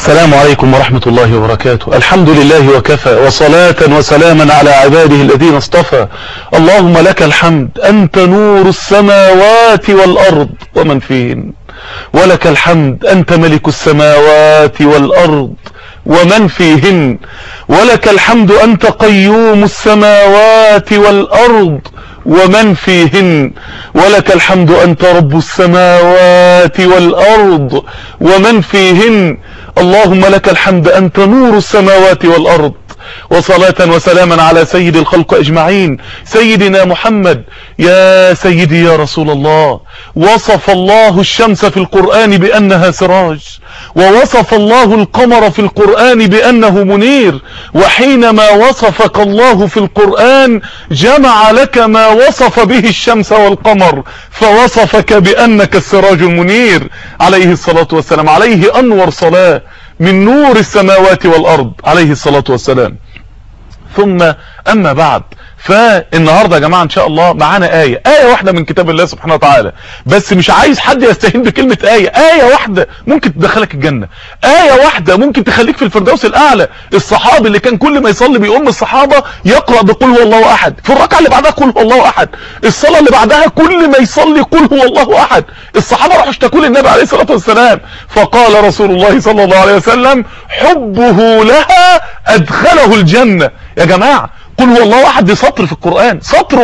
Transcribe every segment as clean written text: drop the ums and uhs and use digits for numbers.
السلام عليكم ورحمة الله وبركاته. الحمد لله وكفى، وصلاة وسلاما على عباده الذين اصطفى. اللهم لك الحمد، أنت نور السماوات والأرض ومن فيهن، ولك الحمد، أنت ملك السماوات والأرض ومن فيهن، ولك الحمد، أنت قيوم السماوات والأرض ومن فيهن، ولك الحمد، أنت رب السماوات والأرض ومن فيهن. اللهم لك الحمد، أنت نور السماوات والأرض. وصلاة وسلاما على سيد الخلق أجمعين، سيدنا محمد. يا سيدي يا رسول الله، وصف الله الشمس في القرآن بأنها سراج، ووصف الله القمر في القرآن بأنه منير، وحينما وصفك الله في القرآن جمع لك ما وصف به الشمس والقمر، فوصفك بأنك السراج المنير عليه الصلاة والسلام. عليه أنور صلاة من نور السماوات والأرض عليه الصلاة والسلام. ثم أما بعد، فالنهاردة يا جماعة إن شاء الله معانا آية واحدة من كتاب الله سبحانه وتعالى، بس مش عايز حد يستهين بكلمة آية واحدة ممكن تدخلك الجنة، آية واحدة ممكن تخليك في الفردوس الأعلى. الصحابي اللي كان كل ما يصلي بيقوم الصحابة يقرأ بقول هو الله أحد، في الركعة اللي بعدها قول هو الله أحد، الصلاة اللي بعدها كل ما يصلي قول هو الله أحد. الصحابة راحوا اشتكوا للنبي عليه الصلاة والسلام، فقال رسول الله صلى الله عليه وسلم حبه لها أدخله الجنة. يا جماعة قل هو الله احد دي سطر في القرآن،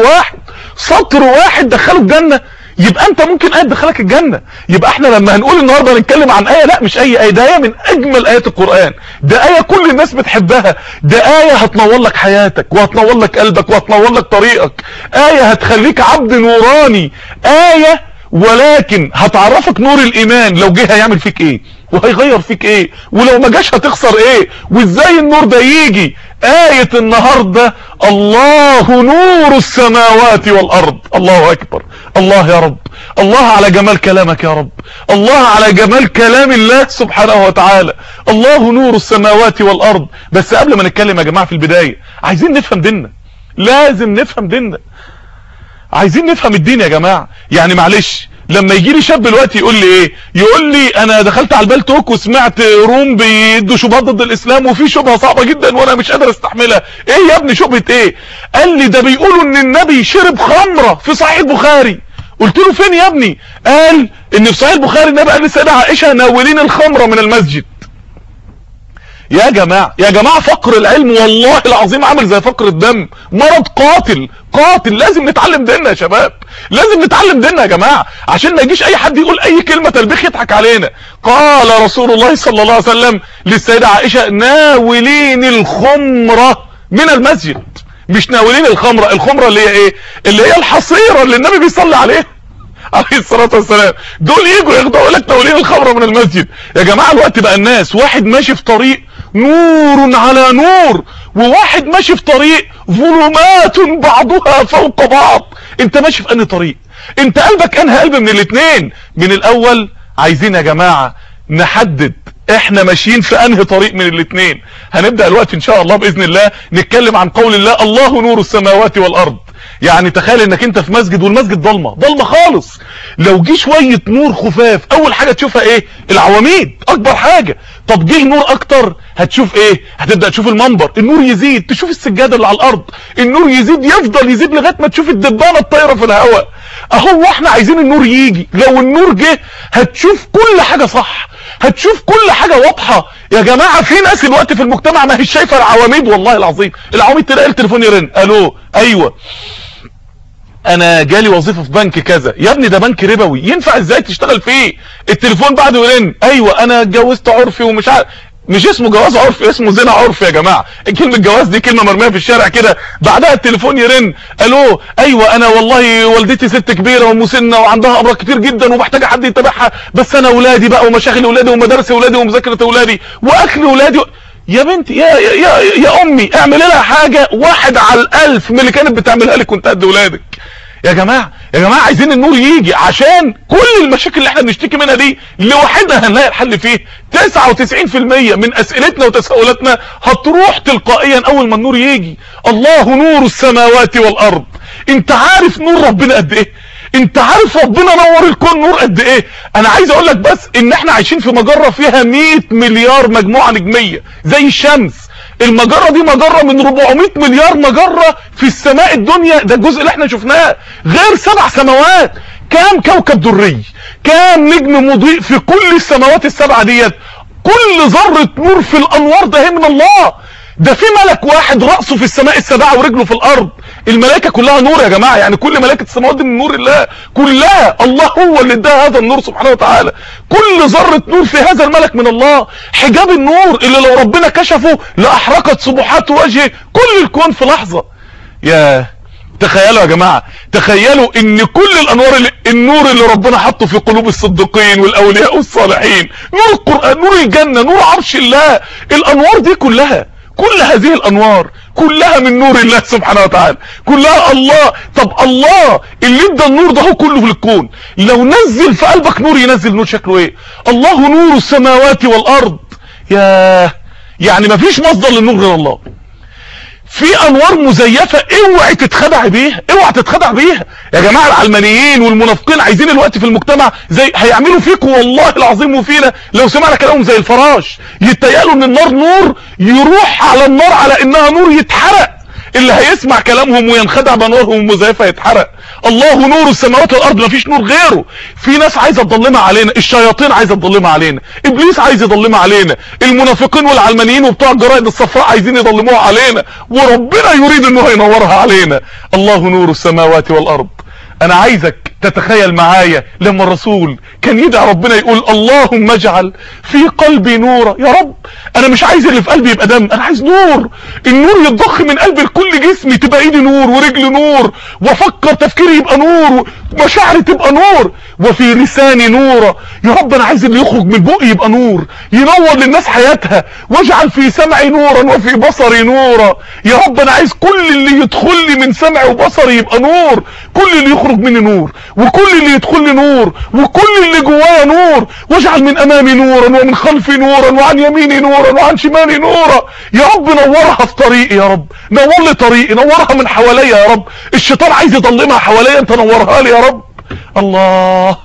سطر واحد دخله الجنة. يبقى انت ممكن آية تدخلك الجنة. يبقى احنا لما هنقول النهاردة هنتكلم عن آية، لا مش اي آية، ده آية من اجمل آيات القرآن، ده آية كل الناس بتحبها، ده آية هتنور لك حياتك وهتنور لك قلبك وهتنور لك طريقك، آية هتخليك عبد نوراني، آية ولكن هتعرفك نور الايمان لو جه هيعمل فيك ايه وهيغير فيك ايه، ولو ما جاش هتخسر ايه، وازاي النور ده يجي. آية النهاردة الله نور السماوات والأرض. الله أكبر، الله يا رب، الله على جمال كلامك يا رب، الله على جمال كلام الله سبحانه وتعالى. الله نور السماوات والأرض. بس قبل ما نتكلم يا جماعة في البداية عايزين نفهم ديننا، لازم نفهم ديننا، عايزين نفهم الدين يا جماعة. يعني معلش لما يجي لي شاب دلوقتي يقول لي ايه، يقول لي انا دخلت على البالتوك وسمعت روم بيدوا شبهات ضد الاسلام وفي شبهه صعبه جدا وانا مش قادر استحملها. ايه يا ابني شبهه ايه؟ قال لي ده بيقولوا ان النبي شرب خمره في صحيح البخاري. قلت له فين يا ابني؟ قال ان في صحيح البخاري النبي قال للسيده عائشه ناولين الخمره من المسجد. يا جماعة فقر العلم والله العظيم عامل زي فقر الدم، مرض قاتل. لازم نتعلم ديننا يا شباب، لازم نتعلم ديننا يا جماعة، عشان ما يجيش اي حد يقول اي كلمة تلبيخ يضحك علينا. قال رسول الله صلى الله عليه وسلم للسيدة عائشة ناولين الخمرة من المسجد. مش ناولين الخمرة اللي هي ايه؟ اللي هي الحصيرة اللي النبي بيصلي عليها عليه الصلاة والسلام. دول يجوا ياخدوا يقول لك ناولين الخمرة من المسجد. يا جماعة الوقت بقى الناس واحد ماشي في طريق نور على نور، وواحد ماشي في طريق ظلمات بعضها فوق بعض. انت ماشي في انهي طريق؟ انت قلبك انهي قلب من الاثنين؟ من الاول عايزين يا جماعة نحدد احنا ماشيين في انهي طريق من الاثنين. هنبدأ الوقت ان شاء الله باذن الله نتكلم عن قول الله الله نور السماوات والارض. يعني تخيل انك انت في مسجد والمسجد ضلمه خالص، لو جه شويه نور خفاف اول حاجه تشوفها ايه؟ العواميد اكبر حاجه. طب جه نور اكتر هتشوف ايه؟ هتبدا تشوف المنبر، النور يزيد، تشوف السجاده اللي على الارض، النور يزيد، يفضل يزيد لغايه ما تشوف الدبانه الطايره في الهواء. اهو احنا عايزين النور يجي. لو النور جه هتشوف كل حاجه صح، هتشوف كل حاجه واضحه. يا جماعه في ناس الوقت في المجتمع ما هيش شايفه العواميد، والله العظيم العواميد تلاقي التليفون يرن، الو ايوه انا جالي وظيفه في بنك كذا. يا ابني ده بنك ربوي، ينفع ازاي تشتغل فيه؟ التليفون بعده يرن، ايوه انا اتجوزت عرفي ومش عارف. مش اسمه جواز عرفي، اسمه زنا عرفي يا جماعه. كلمه جواز دي كلمه مرميه في الشارع كده، بعدها التليفون يرن، الو ايوه انا والله والدتي ست كبيره ومسنه وعندها امراض كتير جدا ومحتاجه حد يتابعها، بس انا اولادي بقى ومشاغل اولادي ومدارس اولادي ومذاكره اولادي واكل اولادي يا بنتي يا امي اعملي لها حاجه 1 على 1000 من اللي كانت بتعملها لك وانت قد اولادك. يا جماعة عايزين النور يجي عشان كل المشاكل اللي احنا بنشتكي منها دي لوحدها هنلاقي الحل فيه. 99% من اسئلتنا وتساؤلاتنا هتروح تلقائيا اول ما النور يجي. الله نور السماوات والارض. انت عارف نور ربنا قد ايه؟ انت عارف ربنا نور الكون نور قد ايه؟ انا عايز اقول لك بس ان احنا عايشين في مجرة فيها 100 مليار مجموعة نجمية زي الشمس. المجرة دي مجرة من 400 مليار مجرة في السماء الدنيا، ده الجزء اللي احنا شفناه، غير 7 سماوات. كام كوكب دري، كام نجم مضيء في كل السماوات السبعة ديت. كل ذرة نور في الانوار ده من الله. ده في ملك واحد رأسه في السماء السبعة ورجله في الارض. الملائكة كلها نور يا جماعة، يعني كل ملائكة السماوات دي من نور الله كلها. الله هو اللي اداها هذا النور سبحانه وتعالى. كل ذرة نور في هذا الملك من الله. حجاب النور اللي لو ربنا كشفه لأحرقت سبحات وجهه كل الكون في لحظة. يا تخيلوا يا جماعة، تخيلوا ان كل الانوار النور اللي ربنا حطه في قلوب الصديقين والاولياء والصالحين، نور القرآن، نور الجنة، نور عرش الله، الانوار دي كلها، كل هذه الانوار كلها من نور الله سبحانه وتعالى، كلها الله. طب الله اللي ادى النور ده هو كله في الكون، لو نزل في قلبك نور ينزل نور شكله ايه؟ الله نور السماوات والارض. ياه، يعني مفيش مصدر للنور غير الله. في انوار مزيفة اوعي تتخدع بيها، اوعي تتخدع بيها يا جماعة. العلمانيين والمنافقين عايزين الوقت في المجتمع زي هيعملوا فيكم والله العظيم وفينا لو سمعنا كلامهم زي الفراش. يتهيألوا ان النار نور، يروح على النار على انها نور يتحرق. اللي هيسمع كلامهم وينخدع بانوارهم المزيفة يتحرق. الله نور السماوات والارض، مفيش نور غيره. في ناس عايزه تضلمها علينا، الشياطين عايزه تضلمها علينا، ابليس عايز يضلمها علينا، المنافقين والعلمانيين وبتوع الجرائد الصفراء عايزين يضلموها علينا، وربنا يريد انه ينورها علينا. الله نور السماوات والارض. انا عايزك تتخيل معايا لما الرسول كان يدعي ربنا يقول اللهم اجعل في قلبي نورا. يا رب انا مش عايز اللي في قلبي يبقى دم، انا عايز نور. النور يتضخ من قلبي لكل جسمي، تبقى ايدي نور ورجلي نور، وافكر تفكيري يبقى نور، ومشاعري تبقى نور، وفي لساني نورا. يا رب انا عايز اللي يخرج من بقي يبقى نور، ينور للناس حياتها. واجعل في سمعي نورا وفي بصري نورا. يا رب انا عايز كل اللي يدخل لي من سمعي وبصري يبقى نور، كل اللي يخرج مني نور، وكل اللي يدخل لي نور، وكل اللي جوايا نور. واجعل من امامي نورا ومن خلفي نورا وعن يميني نورا وعن شمالي نورا. يا رب نورها في طريقي، يا رب نور لي طريقي، نورها من حواليا يا رب. الشيطان عايز يضلمها حواليا، انت نورها لي يا رب. الله.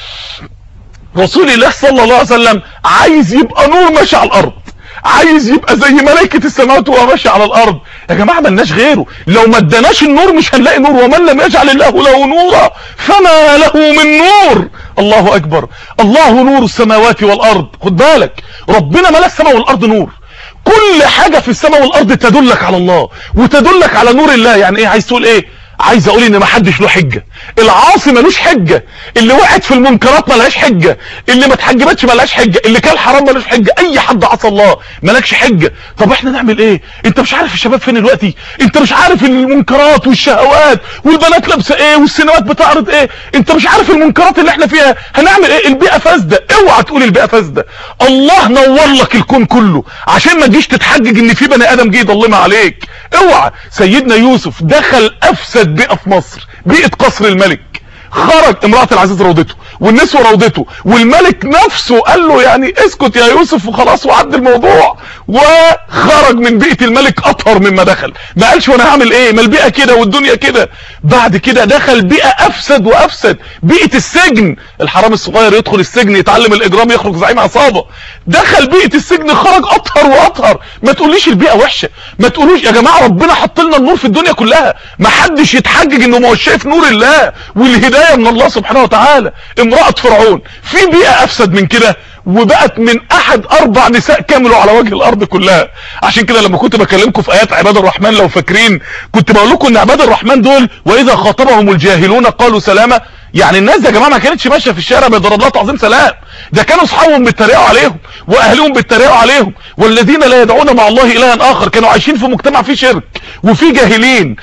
رسول الله صلى الله عليه وسلم عايز يبقى نور ماشي على الارض، عايز يبقى زي ملائكة السماوات وهو ماشي على الارض. يا جماعة ملناش غيره، لو ما اداناش النور مش هنلاقي نور. ومن لم يجعل الله له نورا فما له من نور. الله اكبر. الله نور السماوات والارض. خد بالك ربنا ملا السماء والارض نور. كل حاجة في السماء والارض تدلك على الله وتدلك على نور الله. يعني ايه؟ عايز تقول ايه؟ عايز اقول ان ما حدش له حجه. العاصي ملوش حجه، اللي وقعت في المنكرات ملهاش حجه، اللي ما اتحجبتش ملهاش حجه، اللي كان حرام ملوش حجه. اي حد عصى الله مالكش حجه. طب احنا نعمل ايه؟ انت مش عارف الشباب فين دلوقتي؟ انت مش عارف المنكرات والشهوات والبنات لابسه ايه والسينمات بتعرض ايه؟ انت مش عارف المنكرات اللي احنا فيها. هنعمل ايه؟ البيئه فاسده. اوعى تقول البيئه فاسده. الله نور لك الكون كله عشان ما تجيش تتحجج ان في بني ادم جه يضلمها عليك. اوعى. سيدنا يوسف دخل افسد بيئة في مصر، بيئة قصر الملك. خرج، امرأة العزيز روضته والنسوة روضته، والملك نفسه قال له يعني اسكت يا يوسف وخلاص وعد الموضوع. وخرج من بيئة الملك اطهر مما دخل. ما قالش وانا هعمل ايه، ما البيئة كده والدنيا كده. بعد كده دخل بيئة افسد وافسد، بيئة السجن. الحرام الصغير يدخل السجن يتعلم الاجرام يخرج زعيم عصابة. دخل بيئة السجن خرج اطهر واطهر. ما تقوليش البيئة وحشة، ما تقولوش يا جماعة ربنا حط لنا النور في الدنيا كلها. ما حدش يتحجج انه مش شايف نور الله والهداية من الله سبحانه وتعالى. امرأة فرعون في بيئة افسد من كده وبقت من احد 4 نساء كاملوا على وجه الارض كلها. عشان كده لما كنت بكلمكم في ايات عباد الرحمن لو فاكرين كنت بقول لكم ان عباد الرحمن دول واذا خاطبهم الجاهلون قالوا سلاما. يعني الناس دي يا جماعه ما كانتش ماشيه في الشارع بيضرب لها تعظيم سلام، ده كانوا اصحابهم بيتريقوا عليهم واهلهم بيتريقوا عليهم. والذين لا يدعون مع الله الها اخر، كانوا عايشين في مجتمع فيه شرك وفي جاهلين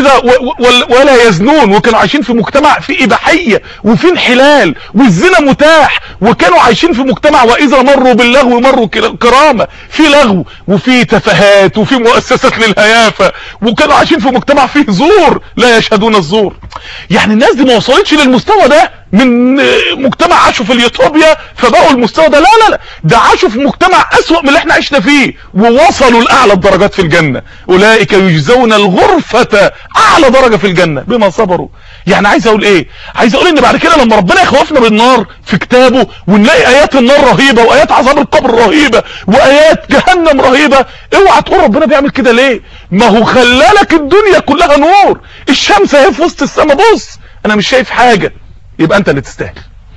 ولا يزنون، وكانوا عايشين في مجتمع فيه اباحيه وفي انحلال والزنا متاح، وكانوا عايشين في مجتمع واذا مروا باللغو مروا كرامه، في لغو وفي تفاهات وفي مؤسسات للهيافه، وكانوا عايشين في مجتمع فيه زور لا يشهدون الزور. يعني الناس دي ما وصلتش للمستوى ده من مجتمع عاشوا في اليوتوبيا فبقوا المستوى ده، لا لا لا، ده عاشوا في مجتمع اسوأ من اللي احنا عشنا فيه ووصلوا لاعلى الدرجات في الجنة. اولئك يجزون الغرفة، اعلى درجة في الجنة بما صبروا. يعني عايز اقول ايه؟ عايز اقول ان بعد كده لما ربنا يخوفنا بالنار في كتابه ونلاقي ايات النار رهيبة وايات عذاب القبر رهيبة وايات جهنم رهيبة، اوعى تقول ربنا بيعمل كده ليه؟ ما هو خلالك الدنيا كلها نور، الشمس اهي في وسط السماء، بص انا مش شايف حاجة، يبقى انت اللي تستاهل.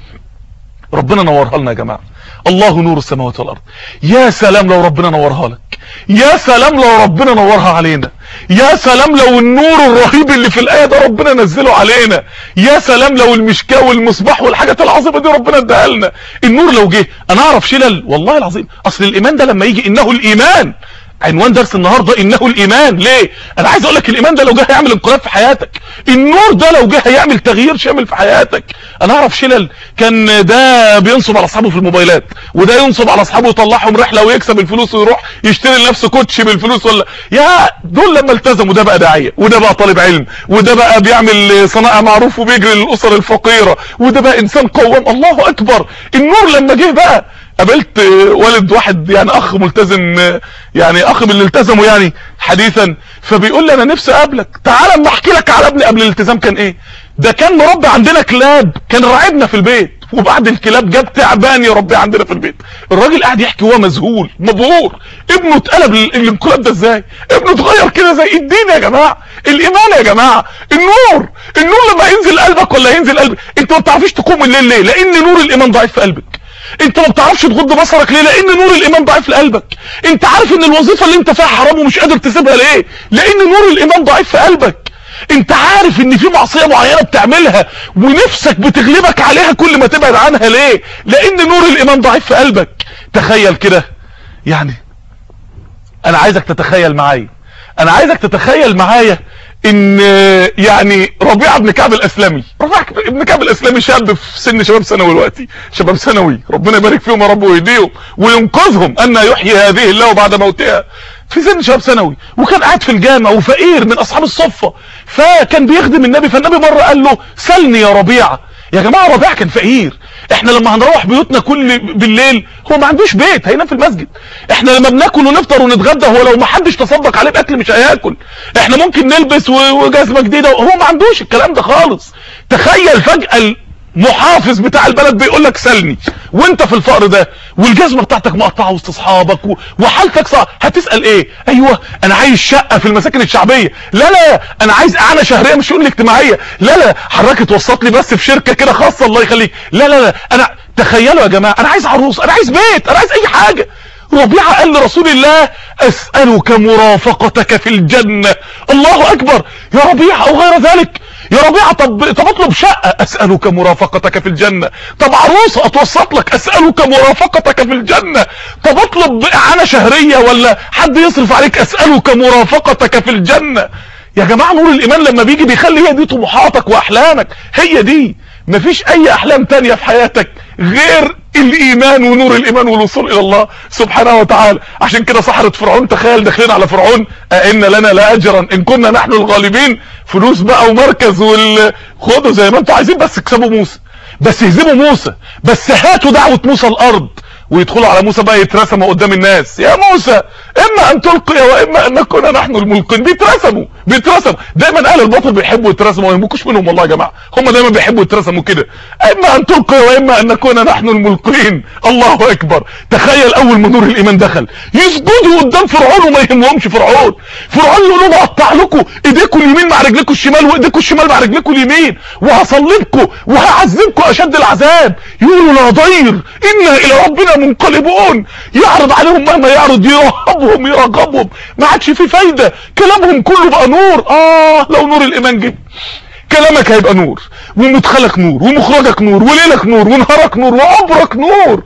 ربنا نورها لنا يا جماعة. الله نور السماوات والارض. يا سلام لو ربنا نورها لك، يا سلام لو ربنا نورها علينا، يا سلام لو النور الرهيب اللي في الآية ده ربنا نزله علينا، يا سلام لو المشكاة والمصباح والحاجات العظيمة دي ربنا اداها لنا. النور لو جه انا اعرف شلل والله العظيم. اصل الايمان ده لما يجي، انه الايمان، عنوان درس النهارده انه الايمان. ليه؟ انا عايز اقول لك الايمان ده لو جه هيعمل انقلاب في حياتك، النور ده لو جه هيعمل تغيير شامل في حياتك. انا اعرف شلل كان ده بينصب على اصحابه في الموبايلات، وده ينصب على اصحابه يطلعهم رحله ويكسب الفلوس ويروح يشتري لنفسه كوتشي بالفلوس، ولا يا دول لما التزموا ده بقى داعيه، وده بقى طالب علم، وده بقى بيعمل صناعه معروف وبيجري للاسر الفقيره، وده بقى انسان قوام. الله اكبر. النور لما جه بقى، قابلت والد واحد يعني اخ ملتزم، يعني اخ من اللي التزموا يعني حديثا، فبيقول لي انا نفسي اقابلك، تعال اما احكي لك على ابني قبل الالتزام كان ايه. ده كان مربي عندنا كلاب، كان راعبنا في البيت، وبعد الكلاب جاب تعبان يربيه عندنا في البيت. الراجل قاعد يحكي وهو مذهول مبهور، ابنه اتقلب الانقلاب ده ازاي، ابنه اتغير كده زي الدين يا جماعه، الايمان يا جماعه، النور لما ينزل قلبك ولا ينزل قلبك. انت ما بتعرفش تقوم الليل ليه؟ لان نور الايمان ضعيف في قلبك. انت ما بتعرفش تغض بصرك ليه؟ لان نور الايمان ضعيف في قلبك. انت عارف ان الوظيفه اللي انت فيها حرام ومش قادر تسيبها ليه؟ لان نور الايمان ضعيف في قلبك. انت عارف ان في معصيه معينه بتعملها ونفسك بتغلبك عليها كل ما تبعد عنها ليه؟ لان نور الايمان ضعيف في قلبك. تخيل كده، يعني انا عايزك تتخيل معايا ان يعني ربيعه بن كعب الاسلمي، شاب في سن شباب ثانوي دلوقتي، شباب ثانوي، ربنا يبارك فيهم يا رب ويهديهم وينقذهم، ان يحيي هذه الله بعد موتها، في سن شباب ثانوي، وكان قاعد في الجامع وفقير من اصحاب الصفه، فكان بيخدم النبي، فالنبي مره قال له سلني يا ربيعه. يا جماعه ربيعه كان فقير. احنا لما هنروح بيوتنا كل بالليل هو ما عندوش بيت، هينام في المسجد. احنا لما بناكل ونفطر ونتغدى هو لو ما حدش تصدق عليه باكل مش هياكل. احنا ممكن نلبس وجزمه جديده وهو ما عندوش الكلام ده خالص. تخيل فجاه المحافظ بتاع البلد بيقول لك سلني، وانت في الفقر ده والجزمه بتاعتك مقطعه وسط اصحابك وحالتك صعبه، هتسال ايه؟ ايوه انا عايز شقه في المساكن الشعبيه، لا انا عايز اعانه شهريه مش شؤون اجتماعيه، لا حضرتك توسط لي بس في شركه كده خاصه الله يخليك، لا انا تخيلوا يا جماعه، انا عايز عروس، انا عايز بيت، انا عايز اي حاجه. ربيعه قال لرسول الله اسالك مرافقتك في الجنه. الله اكبر. يا ربيعه او غير ذلك، يا ربيعه طب اطلب شقه، اسالك مرافقتك في الجنه. طب عروسه اتوسط لك، اسالك مرافقتك في الجنه. طب اطلب اعانه شهريه ولا حد يصرف عليك، اسالك مرافقتك في الجنه. يا جماعه نور الايمان لما بيجي بيخلي هي دي طموحاتك واحلامك، هي دي، مفيش اي احلام تانية في حياتك غير الايمان ونور الايمان والوصول الى الله سبحانه وتعالى. عشان كده سحرة فرعون، تخيل داخلين على فرعون، أئن لنا لاجرا ان كنا نحن الغالبين، فلوس بقى ومركز خدوا زي ما انتوا عايزين، بس اكسبوا موسى، بس يهزموا موسى، بس هاتوا دعوة موسى الارض، ويدخلوا على موسى بقى يترسموا قدام الناس، يا موسى اما ان تلقي واما ان نكون نحن الملقين. بيترسموا دايما اهل الباطل بيحبوا يترسموا، ما يهمكوش منهم والله يا جماعه، هم دايما بيحبوا يترسموا كده، اما ان تلقي واما ان نكون نحن الملقين. الله اكبر. تخيل اول ما نور الايمان دخل يسجدوا قدام فرعون وما يهمهمش فرعون يقول لهم اقطع لكم ايديكم اليمين مع رجلكم الشمال وايديكم الشمال مع رجلكم اليمين وهصلبكم وهعذبكم اشد العذاب. يقولوا لا ضير انا الى ربنا منقلبون. يعرض عليهم مهما يعرض، يرهبهم يرغبهم، ما عادش في فايده، كلامهم كله بقى نور. لو نور الايمان جه كلامك هيبقى نور، ومدخلك نور، ومخرجك نور، وليلك نور، ونهارك نور، وعمرك نور،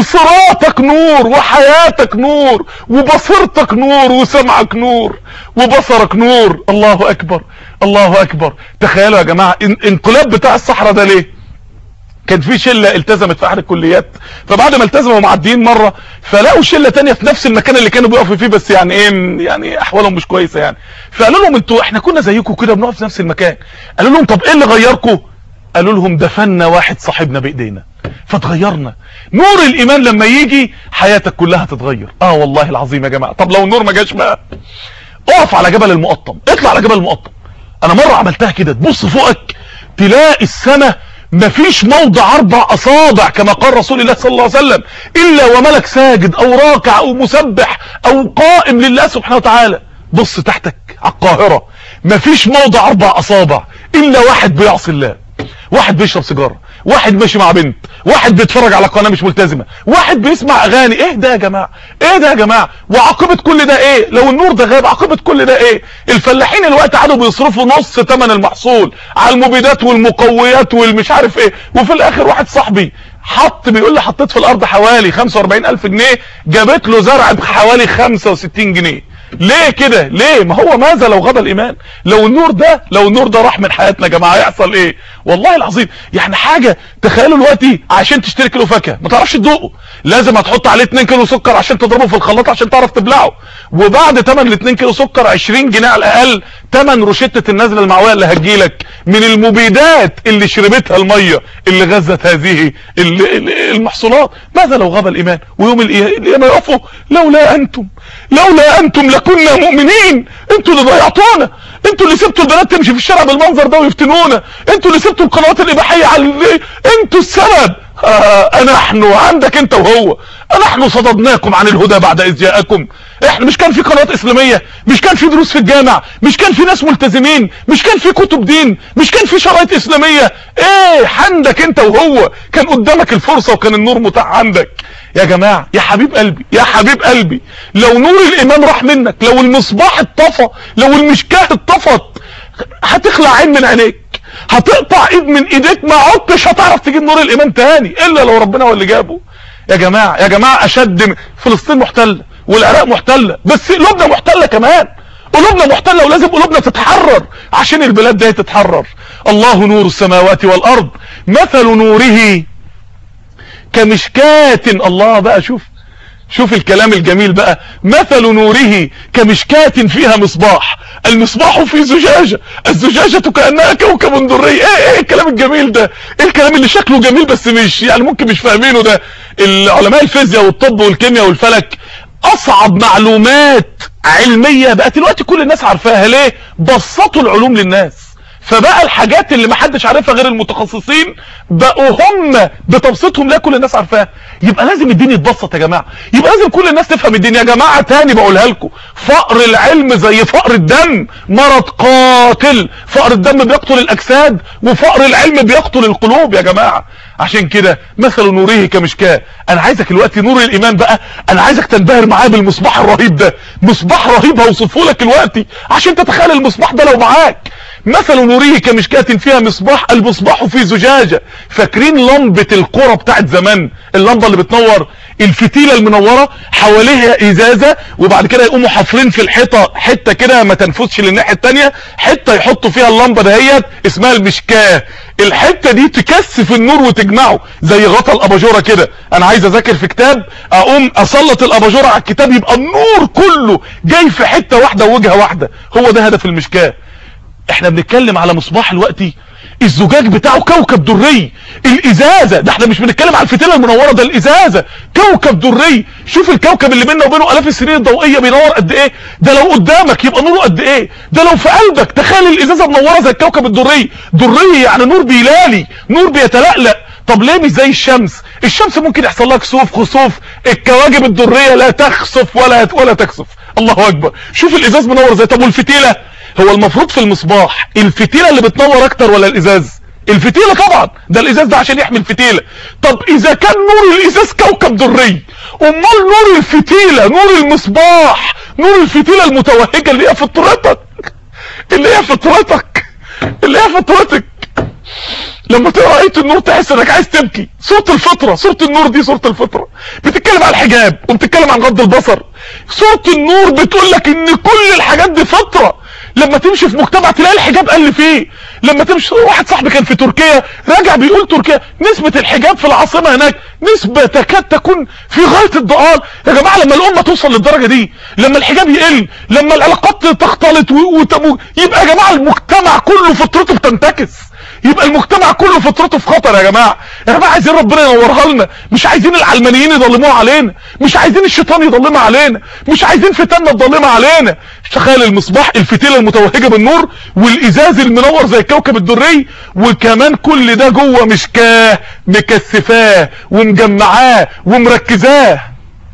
وصراطك نور، وحياتك نور، وبصيرتك نور، وسمعك نور، وبصرك نور. الله اكبر. تخيلوا يا جماعه انقلاب بتاع الصحراء ده ليه؟ كان في شله التزمت في احد الكليات، فبعد ما التزموا معديين مره فلاقوا شله تانية في نفس المكان اللي كانوا بيقفوا فيه، بس يعني ايه يعني احوالهم مش كويسه يعني. فقالوا لهم انتوا احنا كنا زيكم كده بنقف في نفس المكان. قالوا لهم طب ايه اللي غيركم؟ قالوا لهم دفنا واحد صاحبنا بايدينا فتغيرنا. نور الايمان لما يجي حياتك كلها تتغير. والله العظيم يا جماعه. طب لو النور ما جاش بقى، اقف على جبل المقطم، اطلع على جبل المقطم. انا مره عملتها كده، تبص فوقك تلاقي السماء مفيش موضع 4 أصابع كما قال رسول الله صلى الله عليه وسلم الا وملك ساجد او راكع او مسبح او قائم لله سبحانه وتعالى. بص تحتك على القاهره مفيش موضع 4 أصابع الا واحد بيعصي الله، واحد بيشرب سيجاره، واحد ماشي مع بنت، واحد بيتفرج على قناه مش ملتزمه، واحد بيسمع اغاني. ايه ده يا جماعه؟ ايه ده يا جماعه؟ وعاقبه كل ده ايه؟ لو النور ده غاب عاقبه كل ده ايه؟ الفلاحين الوقت قعدوا بيصرفوا نص ثمن المحصول على المبيدات والمقويات والمش عارف ايه، وفي الاخر واحد صاحبي بيقول لي حطيت في الارض حوالي 45,000 جنيه، جابت له زرع بحوالي 65 جنيه. ليه كده؟ ليه؟ ما هو ماذا لو غاب الايمان؟ لو النور ده راح من حياتنا يا جماعه هيحصل ايه؟ والله العظيم يعني حاجه. تخيلوا دلوقتي عشان تشتري كيلو فاكهه ما تعرفش تدوقه، لازم هتحط عليه 2 كيلو سكر عشان تضربه في الخلاط عشان تعرف تبلعه، وبعد ثمن ال 2 كيلو سكر 20 جنيه على الاقل ثمن روشته النازله المعويه اللي هتجيلك من المبيدات اللي شربتها الميه اللي غذت هذه المحصولات. ماذا لو غاب الايمان؟ ويوم القيامه يقفوا لولا انتم لكنا مؤمنين. انتوا اللي ضيعتونا، انتوا اللي سبتوا البنات تمشي في الشارع بالمنظر ده ويفتنونا، انتوا اللي سبتوا القنوات الاباحيه انتوا السبب. نحن عندك انت وهو، نحن صددناكم عن الهدى بعد اذ جاءكم. احنا مش كان في قنوات اسلاميه؟ مش كان في دروس في الجامع؟ مش كان في ناس ملتزمين؟ مش كان في كتب دين؟ مش كان في شرايط اسلاميه؟ ايه عندك انت وهو؟ كان قدامك الفرصه وكان النور متاح عندك يا جماعه. يا حبيب قلبي لو نور الايمان راح منك، لو المصباح اتطفى، لو المشكاه اتطفت، هتخلع عين من عينيك، هتقطع ايد من ايديك، ما عدتش هتعرف تجيب نور الايمان تاني الا لو ربنا هو اللي جابه. يا جماعه اشد فلسطين محتله والعراق محتله، بس قلوبنا محتله كمان، قلوبنا محتله، ولازم قلوبنا تتحرر عشان البلاد دي تتحرر. الله نور السماوات والارض مثل نوره كمشكاة. الله بقى شوف الكلام الجميل بقى. مثل نوره كمشكاة فيها مصباح، المصباح في زجاجة، الزجاجة كأنها كوكب دري. ايه الكلام الجميل ده؟ ايه الكلام اللي شكله جميل بس مش يعني ممكن مش فاهمينه ده؟ العلماء الفيزياء والطب والكيمياء والفلك اصعب معلومات علمية بقت دلوقتي كل الناس عارفاها. ليه؟ بسطوا العلوم للناس، فبقى الحاجات اللي محدش عارفها غير المتخصصين بقوا هم بتبسيطهم لا كل الناس عارفاها. يبقى لازم الدين يتبسط يا جماعه، يبقى لازم كل الناس تفهم الدين يا جماعه. تاني بقولها لكم، فقر العلم زي فقر الدم، مرض قاتل. فقر الدم بيقتل الاجساد وفقر العلم بيقتل القلوب يا جماعه. عشان كده مثل نوره كمشكاه. انا عايزك دلوقتي نور الايمان بقى، انا عايزك تنبهر معايا بالمصباح الرهيب ده. مصباح رهيب هوصفه لك دلوقتي عشان تتخيل المصباح ده لو معاك. مثل نوره كمشكاة فيها مصباح، المصباح في زجاجة. فاكرين لمبة القرى بتاعت زمان، اللمبة اللي بتنور، الفتيلة المنورة حواليها ازازة، وبعد كده يقوموا حافرين في الحيطة حتة كده ما تنفذش للناحية التانية، حتة يحطوا فيها اللمبة دهيت اسمها المشكاة. الحتة دي تكثف النور وتجمعه زي غطا الاباجورة كده. انا عايز اذاكر في كتاب، اقوم اسلط الاباجورة على الكتاب يبقى النور كله جاي في حتة واحدة ووجهة واحدة. هو ده هدف المشكاة. احنا بنتكلم على مصباح الوقتي الزجاج بتاعه كوكب دري، الازازه ده احنا مش بنتكلم على الفتيله المنوره، ده الازازه كوكب دري. شوف الكوكب اللي بيننا وبينه الاف السنين الضوئيه بينور قد ايه، ده لو قدامك يبقى نوره قد ايه، ده لو في قلبك تخيل الازازه منوره زي الكوكب الدري. دري يعني نور بيلالي، نور بيتلألأ. طب ليه مش زي الشمس؟ الشمس ممكن يحصل لها كسوف خسوف، الكواكب الدريه لا تخسف ولا تكسف. الله اكبر. شوف الازاز منور زي. طب والفتيله؟ هو المفروض في المصباح الفتيله اللي بتنور اكتر ولا الازاز؟ الفتيله طبعا، ده الازاز ده عشان يحمي الفتيله. طب اذا كان نور الازاز كوكب دري، امال نور الفتيله، نور المصباح، نور الفتيله المتوهجه اللي هي فطرتك، اللي هي فطرتك. لما تقرا آية النور تحس انك عايز تبكي. سورة الفطرة، سورة النور دي سورة الفطرة بتتكلم عن الحجاب وبتتكلم عن غض البصر. سورة النور بتقول لك ان كل الحاجات دي فطرة. لما تمشي في مجتمع تلاقي الحجاب قل فيه. لما تمشي، واحد صاحبي كان في تركيا راجع بيقول تركيا نسبة الحجاب في العاصمة هناك نسبة تكاد تكون في غاية الضلال. يا جماعة لما الأمة توصل للدرجة دي، لما الحجاب يقل، لما العلاقات تختلط يبقى يا جماعة المجتمع كله فطرته بتنتكس، يبقى المجتمع كله فطرته في خطر. يا جماعة عايزين ربنا ينورها لنا، مش عايزين العلمانيين يضلموها علينا، مش عايزين الشيطان يضلمها علينا، مش عايزين فتنة تضلمها علينا. تخيل المصباح، الفتيلة المتوهجة بالنور والازاز المنور زي الكوكب الدري، وكمان كل ده جوه مشكاه مكثفاه ومجمعاه ومركزاه.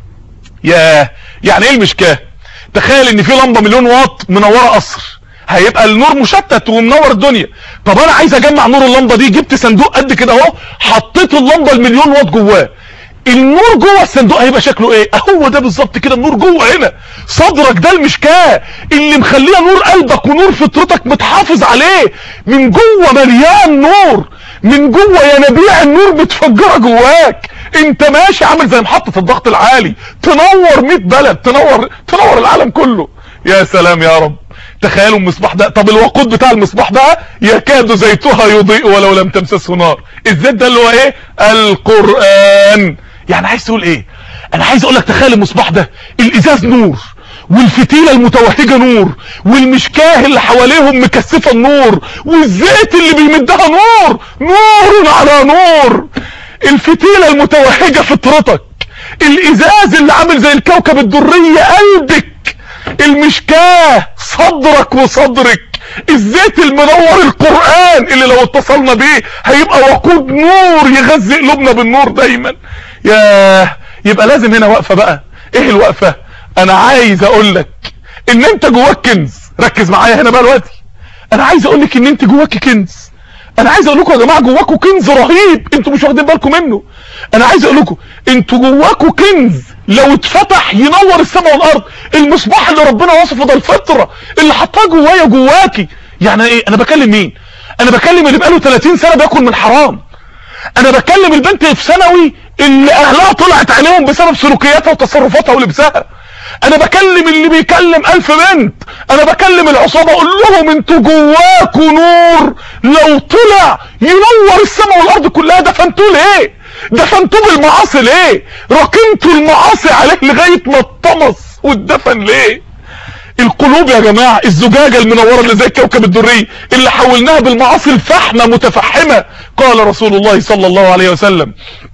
يعني ايه المشكاه؟ تخيل ان في لمبة مليون واط منورة قصر، هيبقى النور مشتت ومنور الدنيا. طب انا عايز اجمع نور اللمبة دي، جبت صندوق قد كده اهو، حطيت اللمبة المليون واط جواه، النور جوه الصندوق هيبقى شكله ايه؟ هو ده بالظبط كده النور جوه هنا صدرك، ده المشكاه اللي مخليه نور قلبك ونور فطرتك متحافظ عليه، من جوه مليان نور، من جوه ينابيع النور متفجره جواك. انت ماشي عامل زي محطة الضغط العالي، تنور 100 بلد، تنور العالم كله. يا سلام يا رب. تخيلوا المصباح ده. طب الوقود بتاع المصباح ده يكاد زيتها يضيء ولو لم تمسسه نار. الزيت ده اللي هو ايه؟ القرآن. يعني عايز تقول ايه؟ انا عايز اقول لك تخيل المصباح ده، الازاز نور، والفتيلة المتوهجة نور، والمشكاه اللي حواليهم مكثفة النور، والزيت اللي بيمدها نور، نور على نور. الفتيلة المتوهجة فطرتك، الازاز اللي عامل زي الكوكب الدري قلبك، المشكاه صدرك وصدرك، الزيت المنور القرآن اللي لو اتصلنا بيه هيبقى وقود نور يغذي قلوبنا بالنور دايما. يبقى لازم هنا وقفة بقى. ايه الوقفة؟ انا عايز اقول لك ان انت جواك كنز. ركز معايا هنا بقى دلوقتي. انا عايز اقول لك ان انت جواك كنز. انا عايز اقول لكم يا جماعه جواكم كنز رهيب انتوا مش واخدين بالكم منه. انا عايز اقول لكم انتوا جواكم كنز لو اتفتح ينور السماء والارض. المصباح اللي ربنا وصفه ده الفطره اللي حطها جوايا جواكي. يعني ايه؟ انا بكلم مين؟ انا بكلم اللي بقاله 30 سنه بياكل من حرام. انا بكلم البنت في ثانوي اللي اهلها طلعت عليهم بسبب سلوكياتها وتصرفاتها ولبسها. انا بكلم اللي بيكلم 1000 بنت. انا بكلم العصابة اقول لهم انتوا جواكوا نور لو طلع ينور السماء والارض كلها. دفنتوه ليه؟ دفنتوه بالمعاصي ليه؟ ركنتوا المعاصي عليه لغاية ما اتطمس واتدفن ليه؟ القلوب يا جماعة الزجاجة المنورة اللي زي الكوكب الدري اللي حولناها بالمعاصي الفحمة متفحمة. قال رسول الله صلى الله عليه وسلم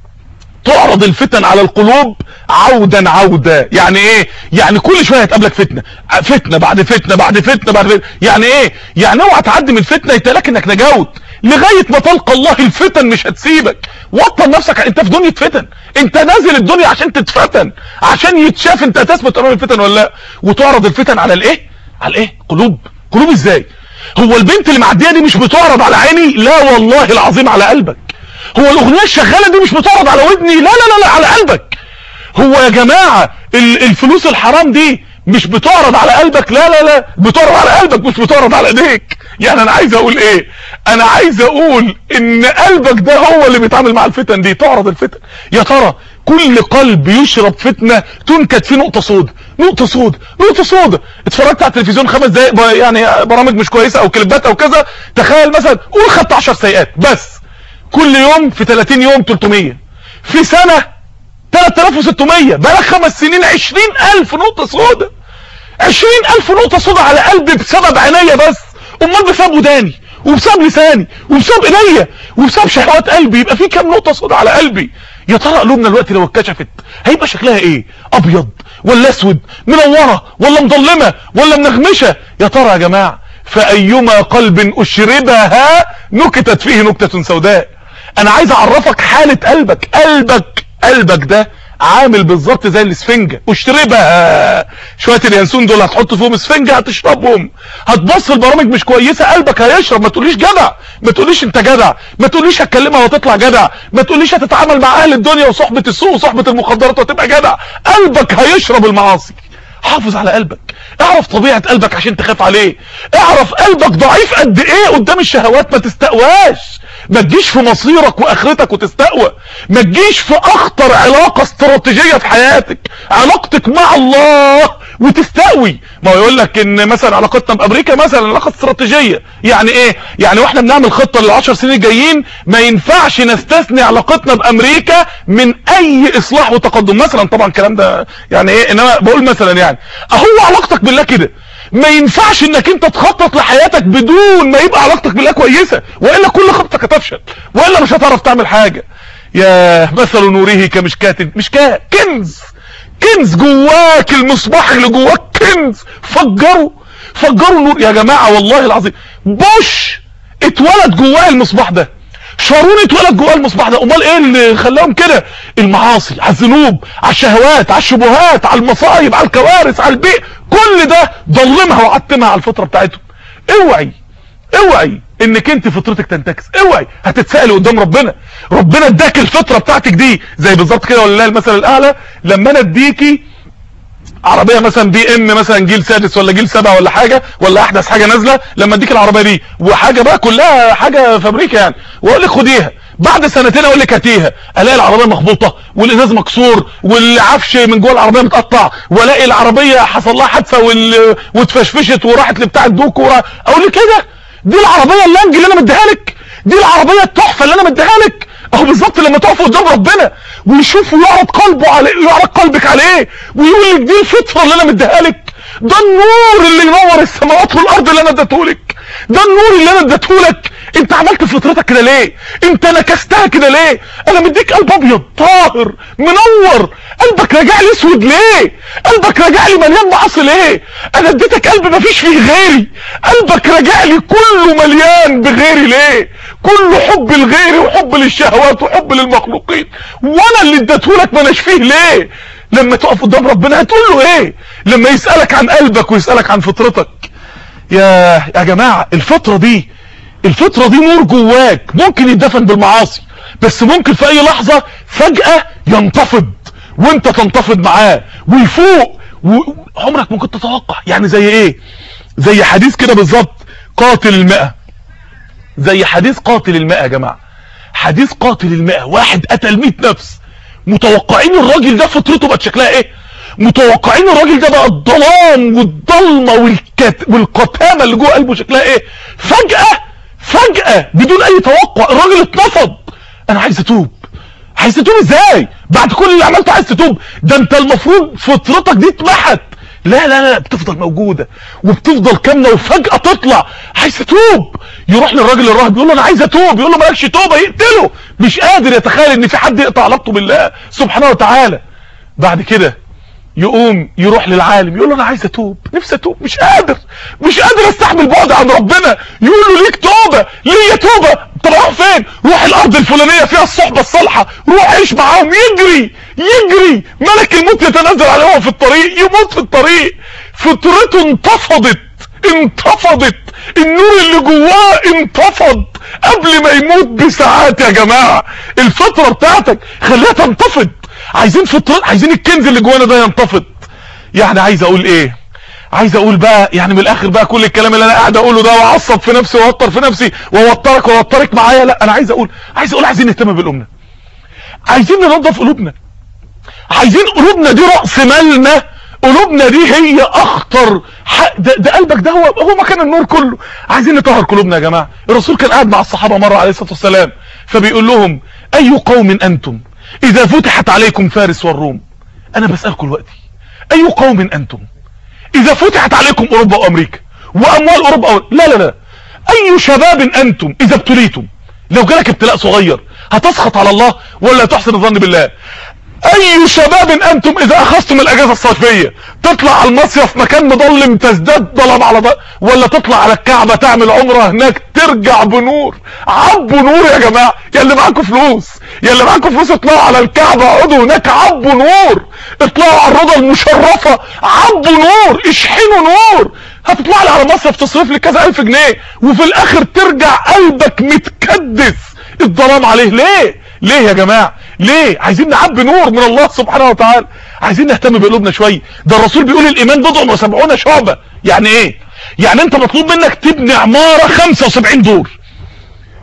تعرض الفتن على القلوب عودا عودا. يعني ايه؟ يعني كل شويه هتقابلك فتنه، فتنه بعد فتنه بعد فتنه بعد فتنه. يعني ايه؟ يعني اوعى تعدي من الفتنه يتلاقي انك نجوت لغايه ما تلقى الله. الفتن مش هتسيبك. وطن نفسك، انت في دنيا فتن، انت نازل الدنيا عشان تتفتن، عشان يتشاف انت هتثبت امام الفتن ولا لا. وتعرض الفتن على الايه؟ على الايه؟ قلوب. قلوب ازاي؟ هو البنت اللي معديه دي مش بتعرض على عيني؟ لا والله العظيم على قلبك. هو الاغنيه الشغاله دي مش بتعرض على ودني؟ لا لا لا, لا على قلبك. هو يا جماعه الفلوس الحرام دي مش بتعرض على قلبك؟ لا لا لا بتعرض على قلبك مش بتعرض على ايديك. يعني انا عايز اقول ايه؟ انا عايز اقول ان قلبك ده هو اللي بيتعامل مع الفتن دي. تعرض الفتن. يا ترى كل قلب يشرب فتنه تنكت فيه نقطه سوداء، نقطه سوداء، نقطه سوداء. اتفرجت على التلفزيون 5 دقايق يعني برامج مش كويسه او كليبات او كذا، تخيل مثلا قول خدت 10 سيئات بس، كل يوم في 30 يوم 300، في سنة 3600، بقالك 5 سنين 20000 نقطة سوداء. 20000 نقطة سوداء على قلبي بسبب عينيا بس. امال بسبب وداني وبسبب لساني وبسبب ايديا وبسبب شهوات قلبي يبقى في كام نقطة سوداء على قلبي؟ يا ترى قلوبنا دلوقتي لو اتكشفت هيبقى شكلها ايه؟ ابيض ولا اسود؟ منورة ولا مظلمة ولا منغمشة؟ يا ترى يا جماعة فايما قلب اشربها نكتت فيه نكتة سوداء. انا عايز اعرفك حالة قلبك. قلبك ده عامل بالظبط زي الاسفنجة. اشربها. شوية اليانسون دول هتحط فيهم اسفنجة هتشربهم. هتبص البرامج مش كويسة قلبك هيشرب. ما تقوليش جدع، ما تقوليش انت جدع، ما تقوليش هتكلمها وتطلع جدع، ما تقوليش هتتعامل مع اهل الدنيا وصحبة السوق وصحبة المخدرات وتبقى جدع. قلبك هيشرب المعاصي. حافظ على قلبك. اعرف طبيعة قلبك عشان تخاف عليه. اعرف قلبك ضعيف قد ايه قدام الشهوات. ما تستقواش. ما تجيش في مصيرك واخرتك وتستقوى، ما تجيش في اخطر علاقة استراتيجية في حياتك، علاقتك مع الله وتستقوي. ما هو يقول لك ان مثلا علاقتنا بامريكا مثلا علاقة استراتيجية، يعني ايه؟ يعني واحنا بنعمل خطة لل10 سنين الجايين ما ينفعش نستثني علاقتنا بامريكا من اي اصلاح وتقدم مثلا. طبعا الكلام ده يعني ايه، انما بقول مثلا يعني اهو علاقتك بالله كده، ما ينفعش انك انت تخطط لحياتك بدون ما يبقى علاقتك بالله كويسة، والا كل خطتك هتفشل، والا مش هتعرف تعمل حاجة. يا مثل نوره كمشكاة، مشكاة كنز جواك، المصباح اللي جواك كنز، فجروا النور يا جماعة. والله العظيم بوش اتولد جواه المصباح ده، شارون اتولد جواه المصباح ده. امال ايه اللي خلاهم كده؟ المعاصي، على الذنوب، على الشهوات، على الشبهات، على المصايب، على الكوارث، على البيئة، كل ده ضلمها وعتمها على الفطرة بتاعتهم. اوعي انك انت فطرتك تنتكس، اوعي هتتسأل قدام ربنا اداك الفطرة بتاعتك دي زي بالظبط كده. ولله المثل الاعلى، لما انا اديكي عربيه مثلا بي ام مثلا جيل 6 ولا جيل 7 ولا حاجه، ولا احدث حاجه نازله، لما اديك العربيه دي وحاجه بقى كلها حاجه فابريكا يعني، واقول لك خديها، بعد سنتين اقول لك هاتيها، الاقي العربيه مخبوطه والازاز مكسور والعفش من جوه العربيه متقطع، والاقي العربيه حصل لها حادثه واتفشفشت وراحت لبتاع الدوك اقول لك ايه ده؟ دي العربيه اللانج اللي انا مديها لك، دي العربيه التحفه اللي انا مديها لك. اهو بالظبط لما تقف قدام ربنا ويشوف ويعرض قلبه عليه، يعرض قلبك عليه ويقول لك دي الفطره اللي انا مديها لك، ده النور اللي ينور السماوات والارض اللي انا اديته لك، ده النور اللي انا اديته لك. انت عملت فطرتك كده ليه؟ انت نكستها كده ليه؟ انا مديك قلب ابيض طاهر منور، قلبك راجع لي اسود ليه؟ قلبك راجع لي مليان معاصي ليه؟ انا اديتك قلب مفيش فيه غيري، قلبك راجع لي كله مليان بغيري ليه؟ كله حب لغيري وحب للشهوات وحب للمخلوقين، وانا اللي اديتهولك ما اناش فيه ليه؟ لما تقف قدام ربنا هتقول له ايه؟ لما يسألك عن قلبك ويسألك عن فطرتك. يا جماعة الفطرة دي نور جواك، ممكن يدفن بالمعاصي، بس ممكن في اي لحظة فجأة ينتفض وانت تنتفض معاه ويفوق، وعمرك ممكن تتوقع. يعني زي ايه؟ زي حديث كده بالظبط، قاتل المئة، زي حديث قاتل المئة يا جماعة. حديث قاتل المئة، واحد قتل 100 نفس، متوقعين الراجل ده فطرته بقت شكلها ايه؟ متوقعين الراجل ده بقى الظلام والضلمة والقتامة اللي جوه قلبه شكلها ايه؟ فجأة بدون اي توقع الراجل اتنفض. انا عايز اتوب ازاي؟ بعد كل اللي عملته عايز تتوب؟ ده انت المفروض فطرتك دي اتمحت. لا بتفضل موجودة وبتفضل كاملة، وفجأة تطلع عايز اتوب. يروح للراجل الراهب يقول له انا عايز اتوب، يقول له مالكش توبة، يقتله. مش قادر يتخيل ان في حد يقطع علاقته بالله سبحانه وتعالى. بعد كده يقوم يروح للعالم يقول له انا عايز اتوب، نفسي اتوب، مش قادر استحمل بعد عن ربنا. يقول له ليك توبة، ليه توبة؟ طب اروح فين؟ روح الارض الفلانية فيها الصحبة الصالحة، روح عيش معاهم. يجري ملك الموت يتنزل عليه في الطريق، يموت في الطريق. فطرته انتفضت، النور اللي جواه انتفض قبل ما يموت بساعات. يا جماعة الفطرة بتاعتك خليها تنتفض. عايزين الكنز اللي جوانا ده ينتفض. يعني عايز اقول ايه؟ عايز اقول بقى يعني من الاخر بقى كل الكلام اللي انا قاعد اقوله ده واعصب في نفسي واوتر في نفسي واوترك معايا، لا انا عايز اقول عايزين نهتم بقلوبنا، عايزين ننظف قلوبنا، عايزين قلوبنا دي رأس مالنا، قلوبنا دي هي اخطر ده قلبك ده هو مكان النور كله. عايزين نطهر قلوبنا يا جماعه. الرسول كان قاعد مع الصحابه مره عليه الصلاه والسلام، فبيقول لهم اي قوم انتم اذا فتحت عليكم فارس والروم. انا بسالكم دلوقتي اي قوم انتم اذا فتحت عليكم اوروبا وامريكا واموال اوروبا لا اي شباب انتم اذا ابتليتم، لو جالك ابتلاء صغير هتسخط على الله ولا تحسن الظن بالله؟ اي شباب انتم اذا اخذتم الاجازة الصيفية تطلع على المصيف مكان مظلم تزداد ظلام على ضلام، ولا تطلع على الكعبة تعمل عمرة هناك ترجع بنور؟ عبوا نور يا جماعة، يا اللي معاكم فلوس اطلعوا على الكعبة اقعدوا هناك عبوا نور، اطلعوا على الروضة المشرفة عبوا نور، اشحنوا نور. هتطلع لي على مصيف تصرف لي كذا الف جنيه وفي الاخر ترجع قلبك متكدس الظلام عليه. ليه يا جماعة؟ ليه؟ عايزين نعبي نور من الله سبحانه وتعالى، عايزين نهتم بقلوبنا شوية. ده الرسول بيقول الايمان بضع و70 شعبة. يعني ايه؟ يعني انت مطلوب منك تبني عمارة 75 دور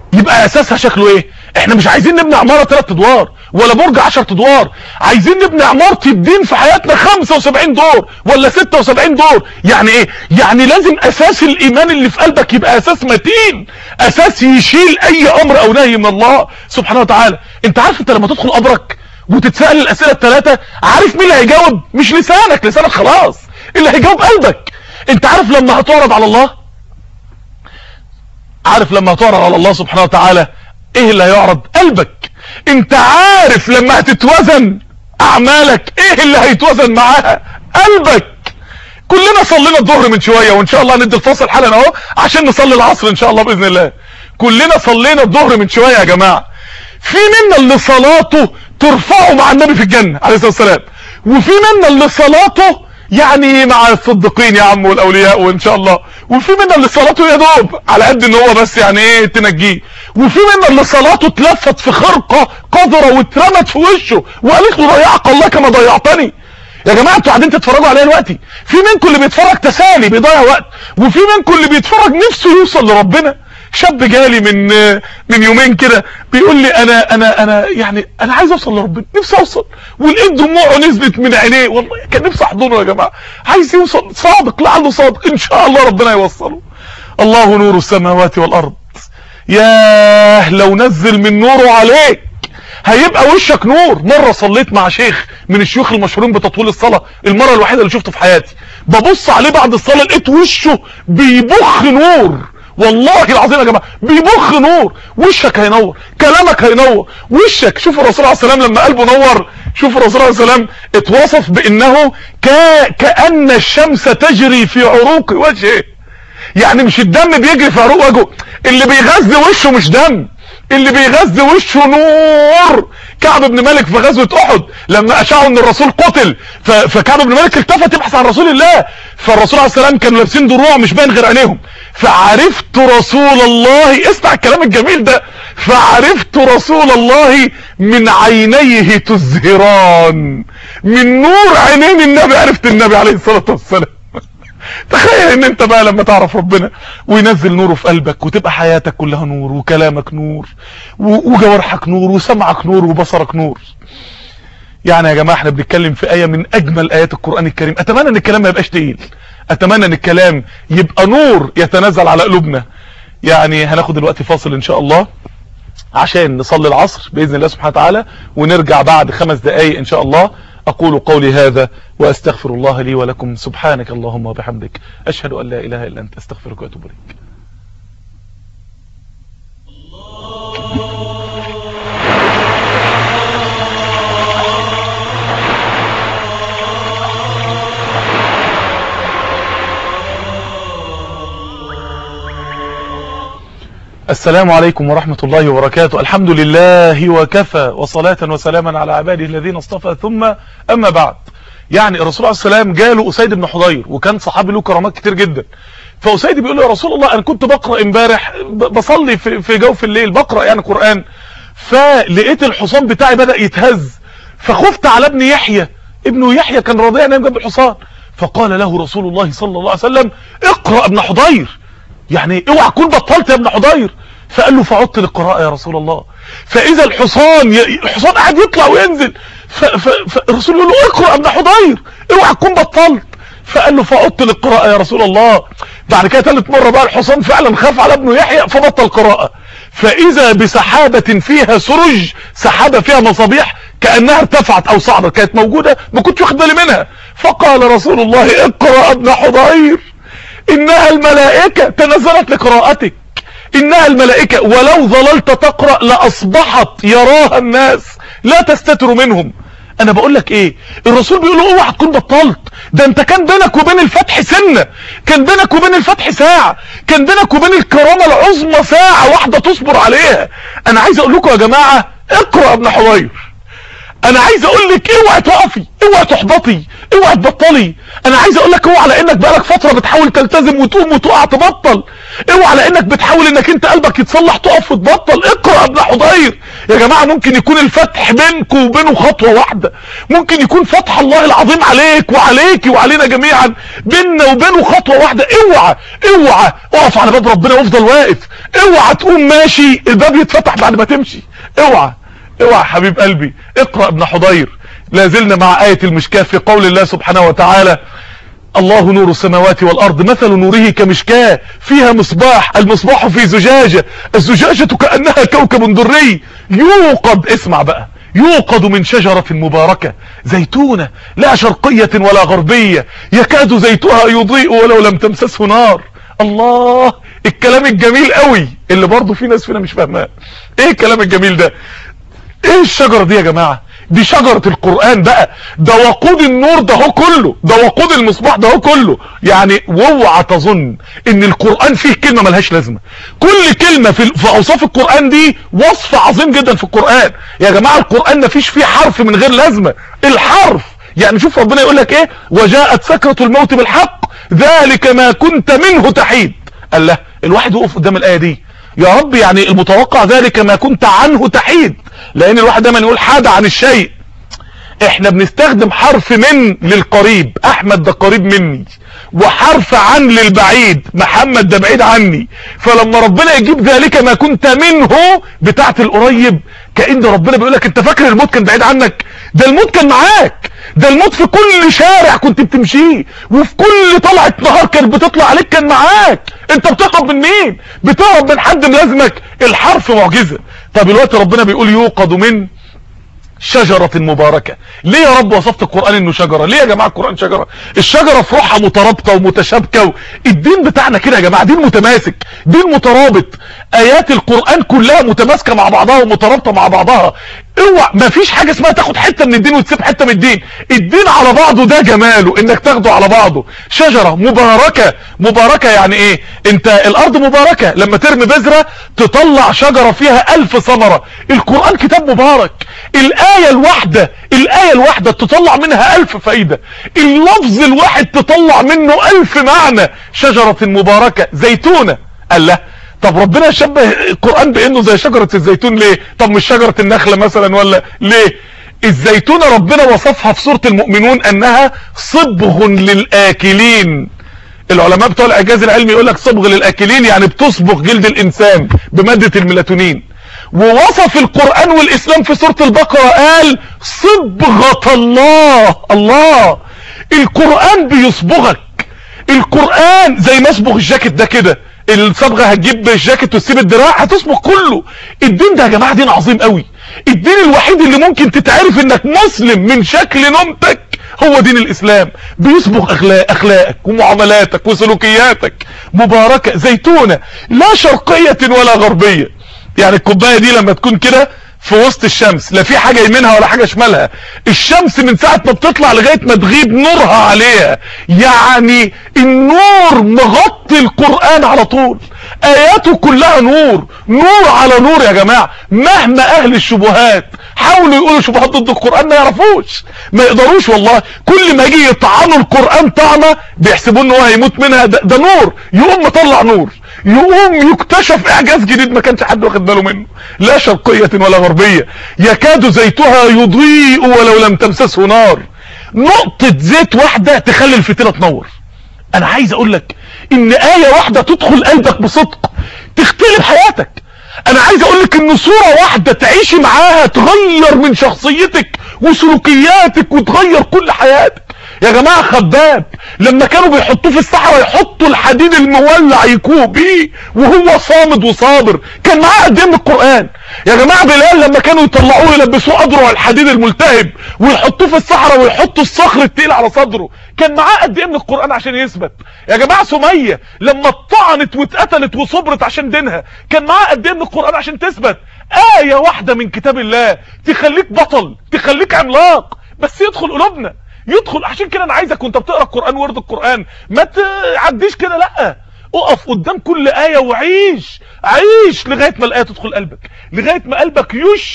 يبقى اساسها شكله ايه؟ احنا مش عايزين نبني عمارة 3 ادوار ولا برج 10 ادوار، عايزين نبني عمارة الدين في حياتنا 75 دور ولا 76 دور. يعني ايه؟ يعني لازم اساس الايمان اللي في قلبك يبقى اساس متين، اساس يشيل اي امر او نهي من الله سبحانه وتعالى. انت عارف انت لما تدخل قبرك وتتسأل الاسئلة ال3، عارف مين اللي هيجاوب؟ مش لسانك، لسانك خلاص، اللي هيجاوب قلبك. انت عارف لما هتعرض على الله، عارف لما هتعرض على الله سبحانه وتعالى ايه اللي هيعرض؟ قلبك. انت عارف لما هتتوزن اعمالك ايه اللي هيتوزن معاها؟ قلبك. كلنا صلينا الظهر من شوية، وان شاء الله ندي الفاصل حالا اهو عشان نصلي العصر ان شاء الله باذن الله. كلنا صلينا الظهر من شوية يا جماعة. في منا اللي صلاته ترفعه مع النبي في الجنة عليه الصلاة والسلام، وفي منا اللي صلاته يعني مع الصديقين يا عم والاولياء وان شاء الله، وفي منا اللي صلاته يا دوب على قد ان هو بس يعني ايه تنجيه، وفي منا اللي صلاته اتلفت في خرقة قذرة واترمت في وشه وقالت له ضيعك الله كما ضيعتني. يا جماعه انتوا قاعدين تتفرجوا عليا دلوقتي، في منكم اللي بيتفرج تسالي بيضيع وقت، وفي منكم اللي بيتفرج نفسه يوصل لربنا. شاب جالي من يومين كده بيقول لي انا يعني انا عايز اوصل لربنا، نفسي اوصل، ولقيت دموعه نزلت من عينيه، والله كان نفسي احضنه يا جماعه. عايز يوصل، صادق لعله صادق، ان شاء الله ربنا يوصله. الله نور السماوات والارض. ياه لو نزل من نوره عليك هيبقى وشك نور. مرة صليت مع شيخ من الشيوخ المشهورين بتطويل الصلاة، المرة الوحيدة اللي شفته في حياتي، ببص عليه بعد الصلاة لقيت وشه بيبخ نور، والله العظيم يا جماعة بيبخ نور. وشك هينور، كلامك هينور، وشك. شوف الرسول عليه السلام لما قلبه نور، شوف الرسول عليه السلام اتوصف بانه كأن الشمس تجري في عروق وجهه. يعني مش الدم بيجري في عروق وجهه، اللي بيغذي وشه مش دم، اللي بيغذي وشه نور. كعب بن مالك في غزوة احد لما اشاعوا ان الرسول قتل، فكعب بن مالك التفت يبحث عن رسول الله، فالرسول عليه السلام كانوا لابسين دروع مش باين غير عينيهم، فعرفت رسول الله، اسمع الكلام الجميل ده، فعرفت رسول الله من عينيه تزهران، من نور عينين النبي عرفت النبي عليه الصلاة والسلام. تخيل ان انت بقى لما تعرف ربنا وينزل نوره في قلبك وتبقى حياتك كلها نور، وكلامك نور، وجوارحك نور، وسمعك نور، وبصرك نور. يعني يا جماعة احنا بنتكلم في آية من اجمل ايات القرآن الكريم. اتمنى ان الكلام ما يبقاش تقيل، اتمنى ان الكلام يبقى نور يتنزل على قلوبنا. يعني هناخد دلوقتي فاصل ان شاء الله عشان نصلي العصر بإذن الله سبحانه وتعالى، ونرجع بعد 5 دقايق ان شاء الله. أقول قولي هذا وأستغفر الله لي ولكم. سبحانك اللهم وبحمدك، أشهد أن لا إله إلا أنت، أستغفرك وأتوب إليك. السلام عليكم ورحمة الله وبركاته. الحمد لله وكفى، وصلاة وسلاما على عباده الذين اصطفى، ثم أما بعد. يعني الرسول عليه السلام جاله أسيد بن حضير، وكان صحابي له كرامات كتير جدا. فأسيد بيقول له يا رسول الله أنا كنت بقرأ امبارح، بصلي في جوف الليل، بقرأ يعني قرآن، فلقيت الحصان بتاعي بدأ يتهز، فخفت على ابن يحيى. ابن يحيى كان رضيع نايم جنب الحصان، فقال له رسول الله صلى الله عليه وسلم اقرأ ابن حضير، يعني اوعى تكون بطلت يا ابن حضير. فقال له فعدت للقراءة يا رسول الله، فاذا الحصان قاعد يطلع وينزل، فالرسول يقول له اقرأ ابن حضير، اوعى تكون بطلت. فقال له فعدت للقراءة يا رسول الله. بعد كده 3 مرة بقى الحصان فعلا خاف على ابن يحيى فبطل قراءة، فاذا بسحابة فيها سرج، سحابة فيها مصابيح كأنها ارتفعت او صعدت، كانت موجودة ما كنتش واخد بالي منها. فقال رسول الله اقرأ ابن حضير، انها الملائكة تنزلت لقراءتك، انها الملائكة ولو ظللت تقرأ لأصبحت يراها الناس لا تستتر منهم. انا بقول لك ايه، الرسول بيقول له اوعى تكون بطلت، ده انت كان بينك وبين الفتح سنة، كان بينك وبين الفتح ساعة، كان بينك وبين الكرامة العظمى ساعة واحدة تصبر عليها. انا عايز اقول لكم يا جماعة اقرأ ابن حضير. انا عايز اقول لك اوعى تقفي، اوعى تحبطي، اوعى تبطلي. انا عايز اقول لك اوعى لانك بقالك فتره بتحاول تلتزم وتقوم وتقع تبطل، اوعى لانك بتحاول انك انت قلبك يتصلح تقف وتبطل. اقرأ ابن حضير، يا جماعة ممكن يكون الفتح بينك وبينه خطوة واحدة، ممكن يكون فتح الله العظيم عليك وعليك وعلينا جميعا بيننا وبينه خطوة واحدة. اوعى اوعى اقف على باب ربنا وافضل واقف، اوعى تقوم ماشي الباب يتفتح بعد ما تمشي، اوعى اوعى حبيب قلبي. اقرأ ابن حضير. لازلنا مع آية المشكاة في قول الله سبحانه وتعالى: الله نور السماوات والأرض مثل نوره كمشكاة فيها مصباح، المصباح في زجاجة، الزجاجة كأنها كوكب دري يوقد، اسمع بقى، يوقد من شجرة مباركة زيتونة لا شرقية ولا غربية يكاد زيتها يضيء ولو لم تمسسه نار. الله، الكلام الجميل قوي اللي برضو في ناس فينا مش فاهماه. ايه الكلام الجميل ده؟ ايه الشجرة دي يا جماعة؟ دي شجرة القرآن بقى، ده وقود النور ده هو كله، ده وقود المصباح ده هو كله. يعني واوعى تظن ان القرآن فيه كلمة ملهاش لازمة. كل كلمة في اوصاف القرآن دي وصف عظيم جدا في القرآن يا جماعة. القرآن مفيش فيه حرف من غير لازمة. الحرف يعني شوف ربنا يقول لك ايه: وجاءت سكرة الموت بالحق ذلك ما كنت منه تحيد. قال له الواحد وقف قدام الآية دي: يا رب يعني المتوقع ذلك ما كنت عنه تحيد، لان الواحد دايما يقول حاد عن الشيء. احنا بنستخدم حرف من للقريب، احمد ده قريب مني، وحرف عن للبعيد، محمد ده بعيد عني. فلما ربنا يجيب ذلك ما كنت منه بتاعت القريب، كأن ربنا بيقول لك انت فاكر الموت كان بعيد عنك؟ ده الموت كان معاك، ده الموت في كل شارع كنت بتمشيه، وفي كل طلعة نهار كانت بتطلع عليك كان معاك. انت بتهرب من مين؟ بتهرب من حد ملازمك؟ الحرف معجزة. طب دلوقتي ربنا بيقول يوقد من شجرة مباركة. ليه يا رب وصفت القرآن انه شجرة؟ ليه يا جماعة القرآن شجرة؟ الشجرة في روحها مترابطة ومتشابكة، الدين بتاعنا كده يا جماعة، دين متماسك، دين مترابط. ايات القرآن كلها متماسكة مع بعضها ومترابطة مع بعضها. اوعى، مفيش حاجة اسمها تاخد حتة من الدين وتسيب حتة من الدين. الدين على بعضه ده جماله انك تاخده على بعضه. شجرة مباركة. مباركة يعني ايه؟ انت الارض مباركة، لما ترمي بذرة تطلع شجرة فيها 1000 ثمرة. القرآن كتاب مبارك، الآية الواحدة تطلع منها 1000 فايدة، اللفظ الواحد تطلع منه 1000 معنى. شجرة مباركة زيتونة. قال له طب ربنا شبه القرآن بانه زي شجرة الزيتون ليه؟ طب مش شجرة النخلة مثلا ولا ليه؟ الزيتونة ربنا وصفها في سورة المؤمنون انها صبغ للآكلين. العلماء بتوع الاعجاز العلمي يقول لك صبغ للآكلين يعني بتصبغ جلد الانسان بمادة الميلاتونين. ووصف القرآن والاسلام في سورة البقرة قال صبغة الله. الله، القرآن بيصبغك. القرآن زي ما اصبغ الجاكيت ده كده، الصبغه هتجيب الجاكيت وتسيب الدراع، هتصبغ كله. الدين ده يا جماعه دين عظيم قوي. الدين الوحيد اللي ممكن تتعرف انك مسلم من شكل نومتك هو دين الاسلام. بيصبغ اخلاقك ومعاملاتك وسلوكياتك. مباركه زيتونه لا شرقيه ولا غربيه. يعني الكوبايه دي لما تكون كده في وسط الشمس، لا في حاجة يمينها ولا حاجة شمالها، الشمس من ساعة ما بتطلع لغاية ما تغيب نورها عليها. يعني النور مغطي القرآن على طول، اياته كلها نور، نور على نور يا جماعة. مهما اهل الشبهات حاولوا يقولوا شبهات ضد القرآن ما يعرفوش، ما يقدروش والله. كل ما يجي يطعنوا القرآن طعنة بيحسبوا ان هو هيموت منها. ده نور، يقوم مطلع نور، يقوم يكتشف اعجاز جديد ما كانش حد واخد باله منه. لا شرقية ولا غربية يكاد زيتها يضيء ولو لم تمسسه نار. نقطة زيت واحدة تخلي الفتيلة تنور. انا عايز اقول لك ان آية واحدة تدخل قلبك بصدق تختلف حياتك. انا عايز اقول لك ان صورة واحدة تعيشي معاها تغير من شخصيتك وسلوكياتك وتغير كل حياتك. يا جماعة خباب لما كانوا بيحطوه في الصحراء يحطوا الحديد المولع يكوب بيه وهو صامد وصابر، كان معاه قد ايه من القرآن؟ يا جماعة بلال لما كانوا يطلعوه يلبسوه اضرع الحديد الملتهب ويحطوه في الصحراء ويحطوا الصخر التقيل على صدره، كان معاه قد ايه من القرآن عشان يثبت؟ يا جماعة سمية لما اتطعنت واتقتلت وصبرت عشان دينها، كان معاه قد ايه من القرآن عشان تثبت؟ آية واحدة من كتاب الله تخليك بطل، تخليك عملاق، بس يدخل قلوبنا، يدخل. عشان كده انا عايزك وانت بتقرا القرآن ورد القرآن ما تعديش كده، لا، اقف قدام كل آية وعيش، عيش لغاية ما الآية تدخل قلبك، لغاية ما قلبك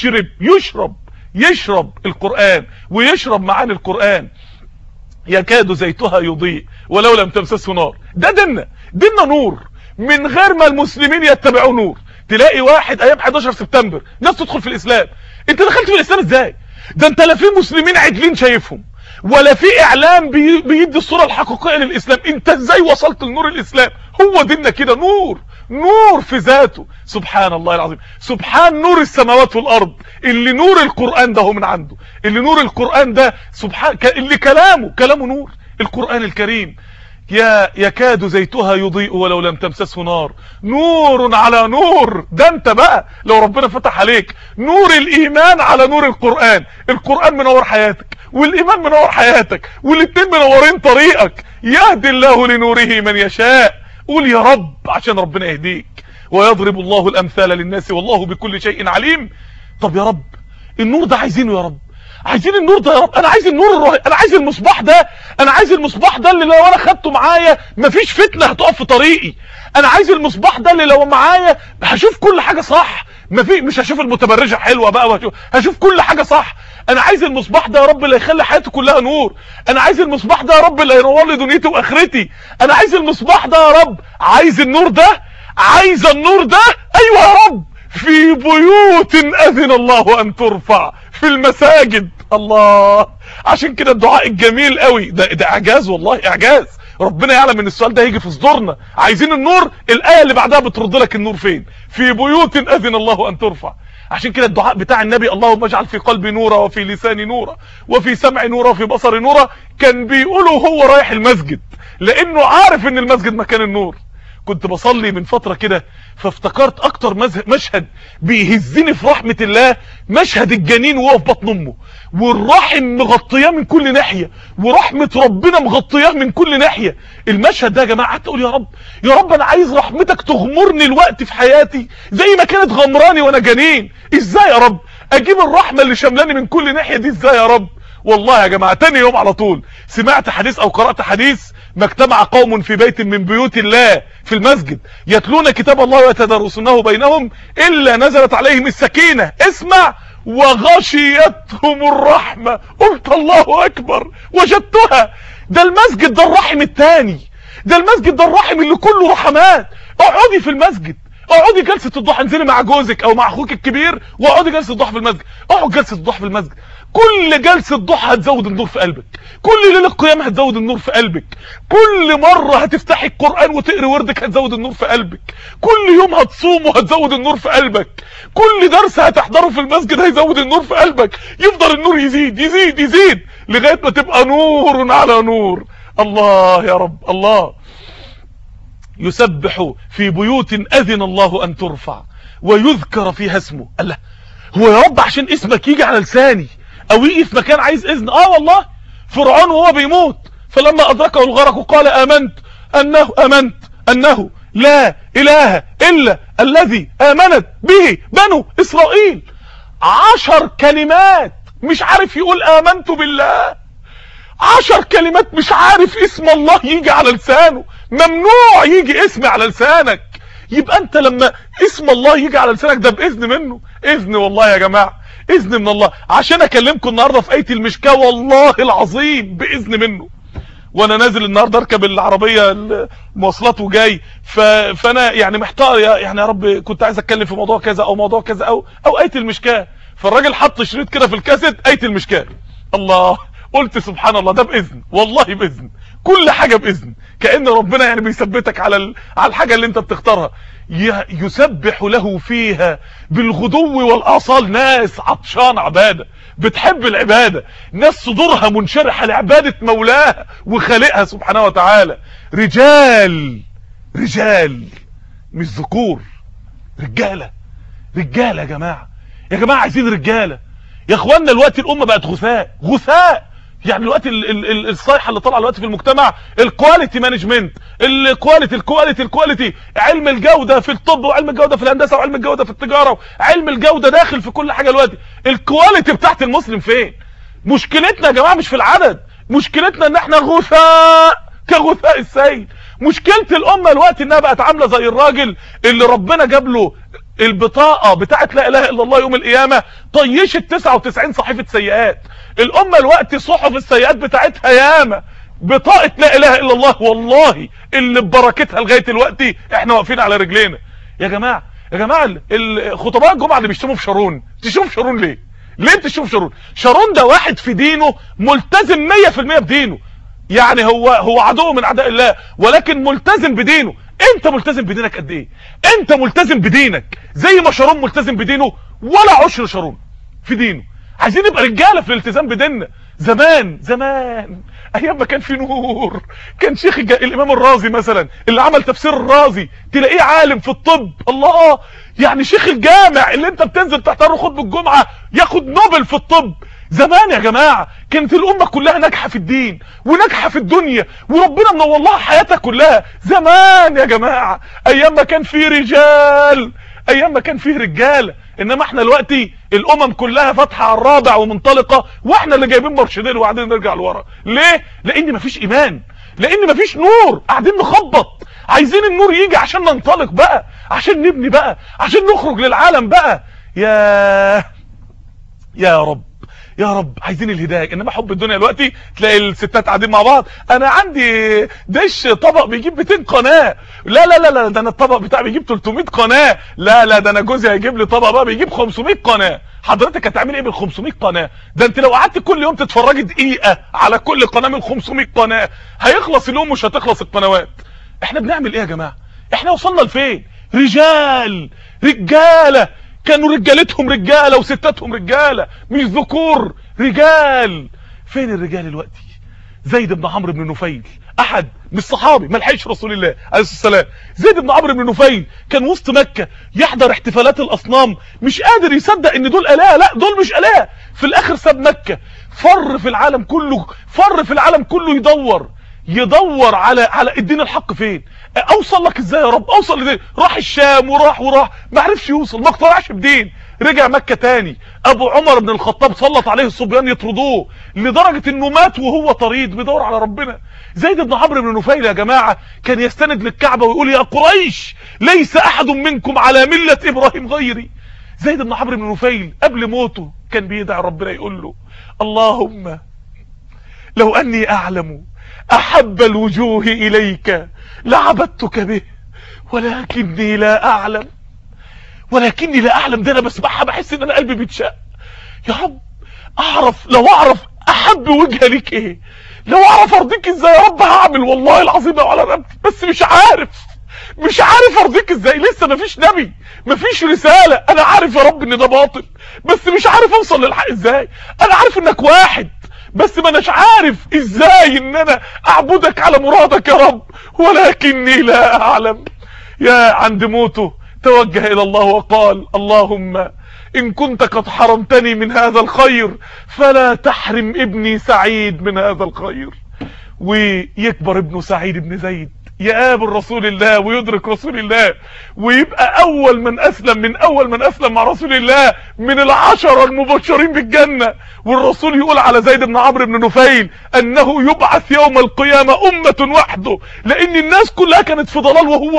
يشرب القرآن ويشرب معاني القرآن. يكاد زيتها يضيء ولو لم تمسسه نار. ده ديننا نور من غير ما المسلمين يتبعوا نور. تلاقي واحد ايام 11 سبتمبر ناس تدخل في الاسلام. انت دخلت في الاسلام ازاي؟ ده انت لا في مسلمين عدلين شايفهم ولا في اعلام بيدي الصورة الحقيقية للاسلام. انت ازاي وصلت لنور الاسلام؟ هو ديننا كده، نور في ذاته. سبحان الله العظيم، سبحان نور السماوات والارض، اللي نور القرآن ده هو من عنده، اللي نور القرآن ده سبحان، اللي كلامه نور. القرآن الكريم يكاد زيتها يضيء ولو لم تمسسه نار، نور على نور. ده انت بقى لو ربنا فتح عليك نور الايمان على نور القرآن، القرآن منور حياتك والايمان منور حياتك، والاتنين منورين طريقك. يهدي الله لنوره من يشاء. قول يا رب عشان ربنا يهديك. ويضرب الله الامثال للناس والله بكل شيء عليم. طب يا رب النور ده عايزينه يا رب، عايزين النور ده يا رب. انا عايز النور الرهيب، انا عايز المصباح ده، انا عايز المصباح ده اللي لو انا خدته معايا مفيش فتنه هتقف في طريقي. انا عايز المصباح ده اللي لو معايا هشوف كل حاجه صح، مش هشوف المتبرجه حلوه بقى، هشوف كل حاجه صح. انا عايز المصباح ده يا رب اللي يخلي حياتي كلها نور. انا عايز المصباح ده يا رب اللي ينور لي دنيتي واخرتي. انا عايز المصباح ده يا رب، عايز النور ده، عايز النور ده. ايوه يا رب. في بيوت اذن الله ان ترفع، في المساجد. الله، عشان كده الدعاء الجميل قوي ده اعجاز، والله اعجاز. ربنا يعلم ان السؤال ده هيجي في صدورنا. عايزين النور، الايه اللي بعدها بترد لك النور فين؟ في بيوت اذن الله ان ترفع. عشان كده الدعاء بتاع النبي اللهم اجعل في قلبي نورا وفي لساني نورا وفي سمعي نورا وفي بصري نورا، كان بيقوله وهو رايح المسجد، لانه عارف ان المسجد مكان النور. كنت بصلي من فترة كده فافتكرت اكتر مشهد بيهزني في رحمة الله، مشهد الجنين وهو في بطن امه والرحم مغطياه من كل ناحية ورحمة ربنا مغطياه من كل ناحية. المشهد ده يا جماعة قعدت اقول يا رب انا عايز رحمتك تغمرني الوقت في حياتي زي ما كانت غمراني وانا جنين. ازاي يا رب اجيب الرحمة اللي شملاني من كل ناحية دي؟ ازاي يا رب؟ والله يا جماعة تاني يوم على طول سمعت حديث او قرأت حديث: ما اجتمع قوم في بيت من بيوت الله في المسجد يتلون كتاب الله ويتدارسونه بينهم الا نزلت عليهم السكينة. اسمع: وغشيتهم الرحمة. قلت الله اكبر، وجدتها. ده المسجد ده الرحم التاني، ده المسجد ده الرحم اللي كله رحمات. اقعدي في المسجد، اقعدي جلسة الضحى، انزلي مع جوزك او مع اخوك الكبير واقعدي جلسة الضحى في المسجد. اقعد جلسة الضحى في المسجد، كل جلسة ضحى هتزود النور في قلبك، كل ليلة قيام هتزود النور في قلبك، كل مرة هتفتحي القرآن وتقري وردك هتزود النور في قلبك، كل يوم هتصوم وهتزود النور في قلبك، كل درس هتحضره في المسجد هيزود النور في قلبك. يفضل النور يزيد يزيد يزيد لغاية ما تبقى نور على نور. الله يا رب. الله يسبح في بيوت أذن الله أن ترفع ويذكر فيها اسمه. الله، هو يا رب عشان اسمك يجي على لساني او يجي في مكان عايز اذن؟ والله فرعون وهو بيموت فلما ادركه الغرق قال امنت انه لا اله الا الذي امنت به بنو اسرائيل. 10 كلمات مش عارف يقول امنت بالله، 10 كلمات مش عارف اسم الله يجي على لسانه. ممنوع يجي اسم على لسانك. يبقى انت لما اسم الله يجي على لسانك ده باذن منه، اذن والله يا جماعه، اذن من الله. عشان اكلمكم النهارده في ايه المشكاه والله العظيم باذن منه. وانا نازل النهارده اركب العربيه المواصلات وجاي فانا يعني محتار، يعني يا رب كنت عايز اتكلم في موضوع كذا او موضوع كذا او ايه المشكاه. فالراجل حط شريط كده في الكاسيت ايه المشكاه. الله، قلت سبحان الله، ده باذن، والله باذن، كل حاجه باذن. كأن ربنا يعني بيثبتك على الحاجه اللي انت بتختارها. يسبح له فيها بالغدو والاصال. ناس عطشان عباده، بتحب العباده، ناس صدورها منشرحه لعباده مولاها وخالقها سبحانه وتعالى. رجال مش ذكور، رجاله يا جماعه. يا جماعه عايزين رجاله يا اخوانا. الوقت الامه بقت غثاء. يعني الوقت الصيحه اللي طالعه الوقت في المجتمع الكواليتي مانجمنت، الكواليتي، علم الجوده في الطب وعلم الجوده في الهندسه وعلم الجوده في التجاره وعلم الجوده داخل في كل حاجه دلوقتي. الكواليتي بتاعت المسلم فين؟ مشكلتنا يا جماعه مش في العدد، مشكلتنا ان احنا غثاء كغثاء السيل. مشكله الامه الوقت انها بقت عامله زي الراجل اللي ربنا جاب له البطاقه بتاعت لا اله الا الله يوم القيامه طيشت 99 صحيفه سيئات. الامه الوقت صحف السيئات بتاعتها ياما، بطاقه لا اله الا الله والله اللي ببركتها لغايه دلوقتي احنا واقفين على رجلينا. يا جماعه يا جماعه خطباء الجمعه اللي بيشتموا في شارون، تشوف شارون ليه؟ ليه بتشوف شارون؟ شارون ده واحد في دينه ملتزم 100% بدينه، يعني هو عدو من اعداء الله ولكن ملتزم بدينه. انت ملتزم بدينك قد ايه؟ انت ملتزم بدينك زي ما شارون ملتزم بدينه ولا عشر شارون في دينه؟ عايزين نبقى رجاله في الالتزام بديننا. زمان ايام ما كان في نور، كان شيخ الامام الرازي مثلا اللي عمل تفسير الرازي تلاقيه عالم في الطب، الله، يعني شيخ الجامع اللي انت بتنزل تحضر خطبه الجمعه ياخد نوبل في الطب. زمان يا جماعه كانت الامه كلها ناجحه في الدين وناجحه في الدنيا وربنا منور لها حياتها كلها. زمان يا جماعه ايام ما كان في رجال، ايام ما كان فيه رجاله. انما احنا دلوقتي الامم كلها فاتحه على الرابع ومنطلقه، واحنا اللي جايبين مرشدين وقاعدين نرجع لورا. ليه؟ لان مفيش ايمان، لان مفيش نور، قاعدين نخبط. عايزين النور يجي عشان ننطلق بقى، عشان نبني بقى، عشان نخرج للعالم بقى. يا رب يا رب عايزين الهدايه. انما حب الدنيا دلوقتي تلاقي الستات قاعدين مع بعض، انا عندي دش طبق بيجيب 200 قناه، لا ده انا الطبق بتاعي بيجيب 300 قناه، لا ده انا جوزي هيجيب لي طبق بقى بيجيب 500 قناه. حضرتك هتعمل ايه بال 500 قناه؟ ده انت لو قعدت كل يوم تتفرجي دقيقه على كل قناه من 500 قناه هيخلص اليوم مش هتخلص القنوات. احنا بنعمل ايه يا جماعه؟ احنا وصلنا لفين؟ رجاله كانوا رجالتهم رجاله وستاتهم رجاله، مش ذكور، رجال. فين الرجال دلوقتي؟ زيد بن عمرو بن نفيل احد مش صحابي ما لحقش رسول الله عليه السلام. زيد بن عمرو بن نفيل كان وسط مكه يحضر احتفالات الاصنام، مش قادر يصدق ان دول اله، لا دول مش اله. في الاخر ساب مكه، فر في العالم كله يدور على الدين الحق. فين اوصل لك ازاي يا رب؟ اوصل لدين. راح الشام وراح ما عرفش يوصل، ما اقتنعش بدين، رجع مكة تاني. ابو عمر بن الخطاب سلط عليه الصبيان يطردوه لدرجة انه مات وهو طريد بيدور على ربنا. زيد بن عمرو بن نفيل يا جماعة كان يستند للكعبة ويقول يا قريش ليس احد منكم على ملة ابراهيم غيري. زيد بن عمرو بن نفيل قبل موته كان بيدعي ربنا يقول له اللهم لو اني اعلم احب الوجوه اليك لعبدتك به ولكني لا اعلم. ده انا بسمعها بحس ان انا قلبي بيتشق. يا رب لو اعرف احب وجه ليك ايه، لو اعرف ارضيك ازاي يا رب هعمل والله العظيم على رقبتي، بس مش عارف ارضيك ازاي. لسه مفيش نبي، مفيش رسالة. انا عارف يا رب ان ده باطل بس مش عارف اوصل للحق ازاي. انا عارف انك واحد بس ما اناش عارف ازاي ان انا اعبدك على مرادك يا رب ولكني لا اعلم. يا عند موته توجه الى الله وقال اللهم ان كنت قد حرمتني من هذا الخير فلا تحرم ابني سعيد من هذا الخير. ويكبر ابنه سعيد بن زيد يقابل رسول الله ويدرك رسول الله ويبقى اول من اسلم مع رسول الله من العشرة المبشرين بالجنة. والرسول يقول على زيد بن عمرو بن نفيل انه يبعث يوم القيامة امة وحده، لان الناس كلها كانت في ضلال وهو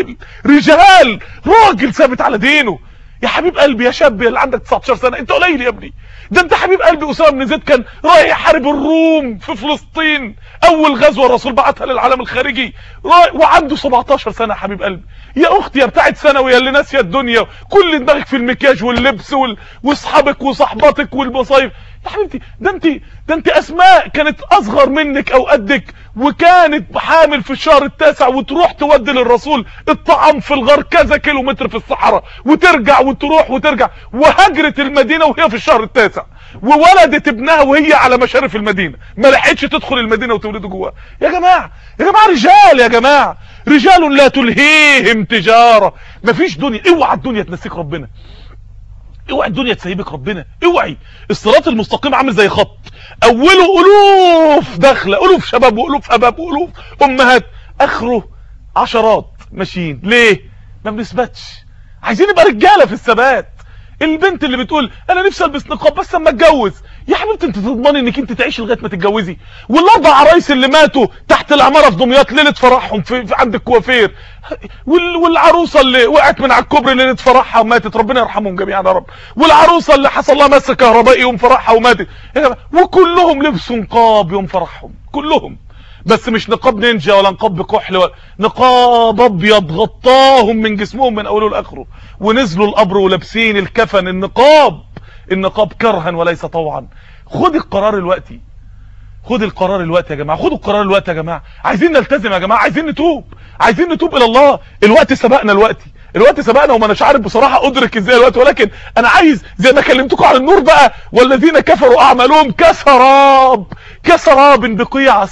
راجل ثابت على دينه. يا حبيب قلبي يا شاب اللي عندك 19 سنة انت قليل يا ابني، ده انت حبيب قلبي. اسامه بن زيد كان رايح يحارب الروم في فلسطين، اول غزوه الرسول بعتها للعالم الخارجي وعنده 17 سنه. حبيب قلبي يا اختي يا بتاعت ثانوي اللي ناسيه الدنيا كل دماغك في المكياج واللبس واصحابك وصحباتك والمصايف. يا حبيبتي ده انت اسماء كانت اصغر منك او قدك وكانت حامل في الشهر التاسع وتروح تودي للرسول الطعام في الغار كذا كيلومتر في الصحراء وترجع وتروح وترجع، وهجرت المدينه وهي في الشهر التاسع وولدت ابنها وهي على مشارف المدينه، ما لحقتش تدخل المدينه وتولده جواها. يا جماعه رجال، يا جماعه رجال لا تلهيهم تجاره. مفيش دنيا، اوعى الدنيا تنسيك ربنا، اوعى الدنيا تسيبك ربنا، اوعي. الصراط المستقيم عامل زي خط اوله الوف داخله، الوف شباب والوف اباب والوف امهات، اخره عشرات ماشيين. ليه؟ ما بنثبتش. عايزين نبقى رجاله في الثبات. البنت اللي بتقول انا نفسي البس نقاب بس اما اتجوز، يا حبيبتي انت تضمني انك انت تعيش لغايه ما تتجوزي؟ والاربع عرايس اللي ماتوا تحت العماره في دمياط ليله فرحهم في عند الكوافير، والعروسه اللي وقعت من على الكوبري ليله فرحها وماتت، ربنا يرحمهم جميعا يا رب، والعروسه اللي حصل لها مس كهربائي يوم فرحها وماتت، وكلهم لبسوا نقاب يوم فرحهم كلهم. بس مش نقاب نينجا ولا نقاب بكحل ولا نقاب ابيض غطاهم من جسمهم من اوله لاخره، ونزلوا القبر ولابسين الكفن النقاب كرها وليس طوعا. خد القرار الوقتي، خد القرار الوقت يا جماعه، خدوا القرار الوقت يا جماعه. عايزين نلتزم يا جماعه، عايزين نتوب الى الله. الوقت سبقنا، الوقت سبقنا، وما اناش عارف بصراحه ادرك ازاي الوقت، ولكن انا عايز زي ما كلمتكم على النور بقى، والذين كفروا اعمالهم كسراب بقيعه.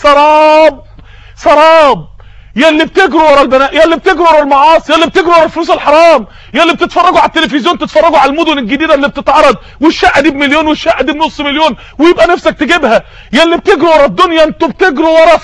سراب. يا اللي بتجروا ورا البنات، يا اللي بتجروا ورا المعاصي، يا اللي بتجروا ورا الفلوس الحرام، يا اللي بتتفرجوا على التلفزيون، تتفرجوا على المدن الجديده اللي بتتعرض، والشقه دي ب1 مليون والشقه دي ب500,000 ويبقى نفسك تجيبها. يا اللي بتجروا ورا الدنيا، انتوا بتجروا ورا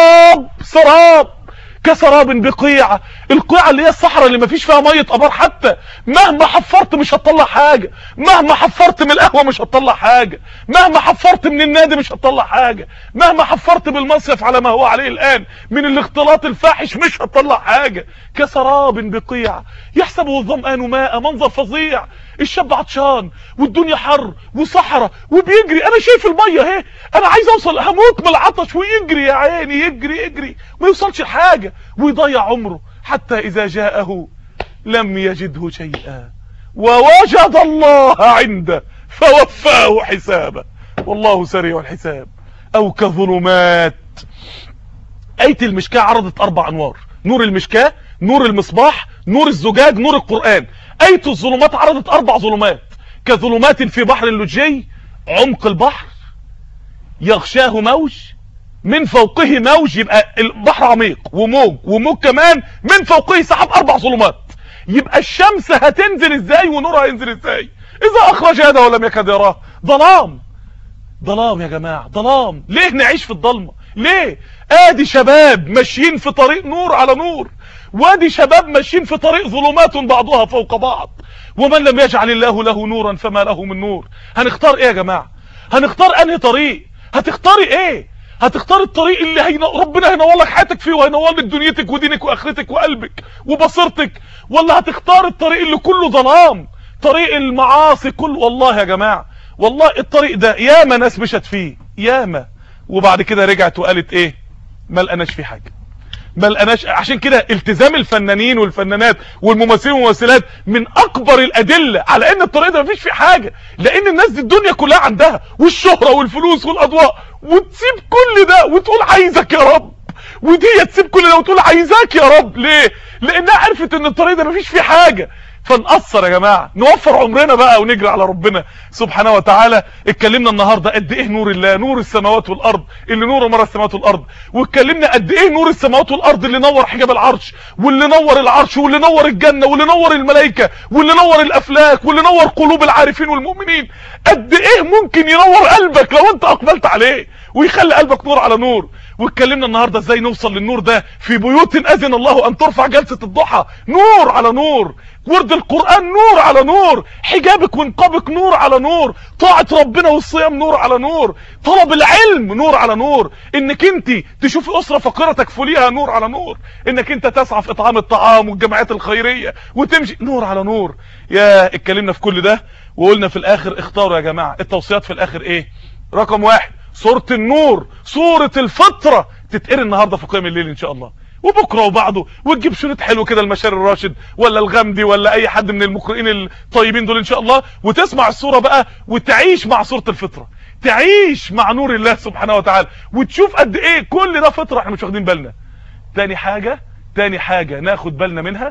سراب كسراب بقيعه. القيعه اللي هي الصحراء اللي مفيش فيها ميه ابار حتى، مهما حفرت مش هتطلع حاجه، مهما حفرت من القهوه مش هتطلع حاجه، مهما حفرت من النادي مش هتطلع حاجه، مهما حفرت بالمصيف على ما هو عليه الان من الاختلاط الفاحش مش هتطلع حاجه. كسراب بقيعه يحسبه الظمآن ماء. منظر فظيع، الشاب عطشان والدنيا حر وصحراء وبيجري، انا شايف الميه اهي، انا عايز اوصل، هموت من العطش، ويجري يا عيني، يجري ما يوصلش لحاجه، ويضيع عمره حتى اذا جاءه لم يجده شيئا ووجد الله عنده فوفاه حسابه والله سريع الحساب. او كظلمات. آية المشكاة عرضت 4 انوار: نور المشكاة، نور المصباح، نور الزجاج، نور القرآن. آية الظلمات عرضت 4 ظلمات: كظلمات في بحر اللجي، عمق البحر يغشاه موج، من فوقه موج، يبقى البحر عميق وموج كمان، من فوقه سحاب. 4 ظلمات. يبقى الشمس هتنزل ازاي ونورها هينزل ازاي اذا اخرج يده ولم يكد يراه؟ ظلام يا جماعه، ظلام. ليه نعيش في الضلمه؟ ليه؟ ادي شباب ماشيين في طريق نور على نور، وادي شباب ماشيين في طريق ظلمات بعضها فوق بعض. ومن لم يجعل الله له نورا فما له من نور. هنختار ايه يا جماعه؟ هنختار انهي طريق؟ هتختاري ايه؟ هتختار الطريق اللي ربنا هينور لك حياتك فيه، وهينور لك دنيتك ودينك واخرتك وقلبك وبصيرتك، ولا هتختار الطريق اللي كله ظلام، طريق المعاصي كله؟ والله يا جماعه، والله الطريق ده ياما ناس مشت فيه، ياما، وبعد كده رجعت وقالت ايه؟ ما لقناش فيه حاجه، ما لقناش. عشان كده التزام الفنانين والفنانات والممثلين والممثلات من اكبر الادله على ان الطريق ده مفيش فيه حاجه، لان الناس دي الدنيا كلها عندها، والشهره والفلوس والاضواء، وتسيب كل ده وتقول عايزك يا رب، ودي تسيب كل ده وتقول عايزاك يا رب. ليه؟ لانها عرفت ان الطريق ده مفيش فيه حاجه. فنقصر يا جماعه، نوفر عمرنا بقى ونجري على ربنا سبحانه وتعالى. اتكلمنا النهارده قد ايه نور الله، نور السماوات والارض اللي نور مر السماوات والارض، واتكلمنا قد ايه نور السماوات والارض اللي نور حجاب العرش، واللي نور العرش، واللي نور الجنه، واللي نور الملائكه، واللي نور الافلاك، واللي نور قلوب العارفين والمؤمنين. قد ايه ممكن ينور قلبك لو انت اقبلت عليه ويخلي قلبك نور على نور. واتكلمنا النهارده ازاي نوصل للنور ده في بيوت اذن الله ان ترفع، جلسه الضحى نور على نور، ورد القرآن نور على نور، حجابك ونقابك نور على نور، طاعة ربنا والصيام نور على نور، طلب العلم نور على نور، انك انت تشوفي اسرة فقيرة تكفليها نور على نور، انك انت تسعى في اطعام الطعام والجمعيات الخيرية وتمشي نور على نور. يا اتكلمنا في كل ده وقلنا في الاخر اختاروا يا جماعة. التوصيات في الاخر ايه؟ رقم 1 سورة النور، سورة الفطرة، تتقري النهاردة في قيام الليل ان شاء الله، وبكره وبعده، وتجيب شريط حلو كده المشاري الراشد ولا الغامدي ولا اي حد من المقرئين الطيبين دول ان شاء الله، وتسمع السوره بقى وتعيش مع سوره الفطره، تعيش مع نور الله سبحانه وتعالى، وتشوف قد ايه كل ده فطره احنا مش واخدين بالنا. تاني حاجه ناخد بالنا منها،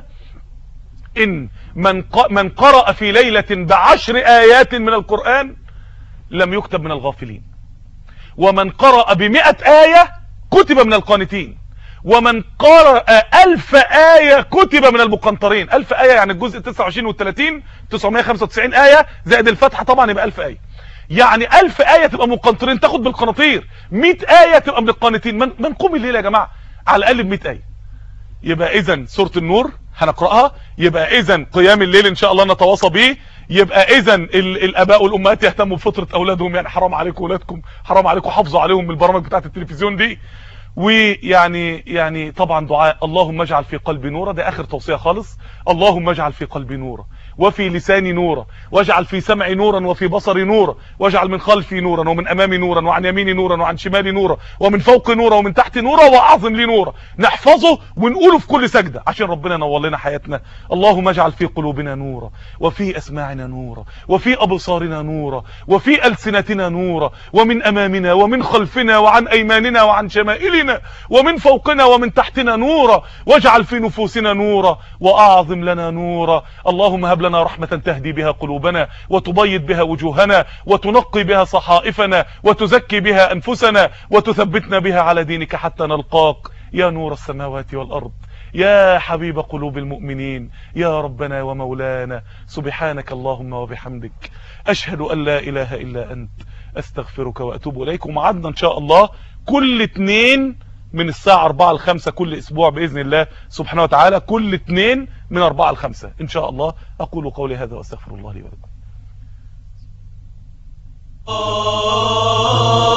ان من قرأ في ليله ب10 آيات من القرآن لم يكتب من الغافلين، ومن قرأ ب100 آية كتب من القانتين، ومن قرأ 1000 آية كتب من المقنطرين. 1000 آية يعني الجزء 29 وال30 995 آية زائد الفتحة طبعا يبقى 1000 آية، يعني 1000 آية تبقى مقنطرين تاخد بالقناطير، 100 آية تبقى من القانتين. من قوم الليل يا جماعة على الأقل ب100 آية. يبقى إذن سورة النور هنقرأها، يبقى إذن قيام الليل إن شاء الله نتواصى بيه، يبقى إذن الآباء والأمهات يهتموا بفطرة أولادهم، يعني حرام عليكم أولادكم، حرام عليكم حافظوا عليهم من البرامج بتاعت التلفزيون دي. ويعني طبعا دعاء اللهم اجعل في قلبي نورا، ده اخر توصية خالص، اللهم اجعل في قلبي نورا وفي لساني نورا، واجعل في سمعي نورا وفي بصري نورا، واجعل من خلفي نورا ومن امامي نورا وعن يميني نورا وعن شمالي نورا ومن فوقي نورا ومن تحتي نورا واعظم لي نورا. نحفظه ونقوله في كل سجدة عشان ربنا ينور لنا حياتنا. اللهم اجعل في قلوبنا نورا، وفي اسماعنا نورا، وفي ابصارنا نورا، وفي السنتنا نورا، ومن امامنا ومن خلفنا وعن ايماننا وعن شمائلنا ومن فوقنا ومن تحتنا نورا، واجعل في نفوسنا نورا واعظم لنا نورا. اللهم هب لنا رحمة تهدي بها قلوبنا وتبيض بها وجوهنا وتنقي بها صحائفنا وتزكي بها انفسنا وتثبتنا بها على دينك حتى نلقاك يا نور السماوات والارض، يا حبيب قلوب المؤمنين، يا ربنا ومولانا. سبحانك اللهم وبحمدك، اشهد ان لا اله الا انت، استغفرك واتوب اليك. ومعادنا ان شاء الله كل اثنين من الساعة 4 ل 5 كل اسبوع باذن الله سبحانه وتعالى، كل اثنين من 4 ل 5 ان شاء الله. اقول قولي هذا واستغفر الله لي ولكم.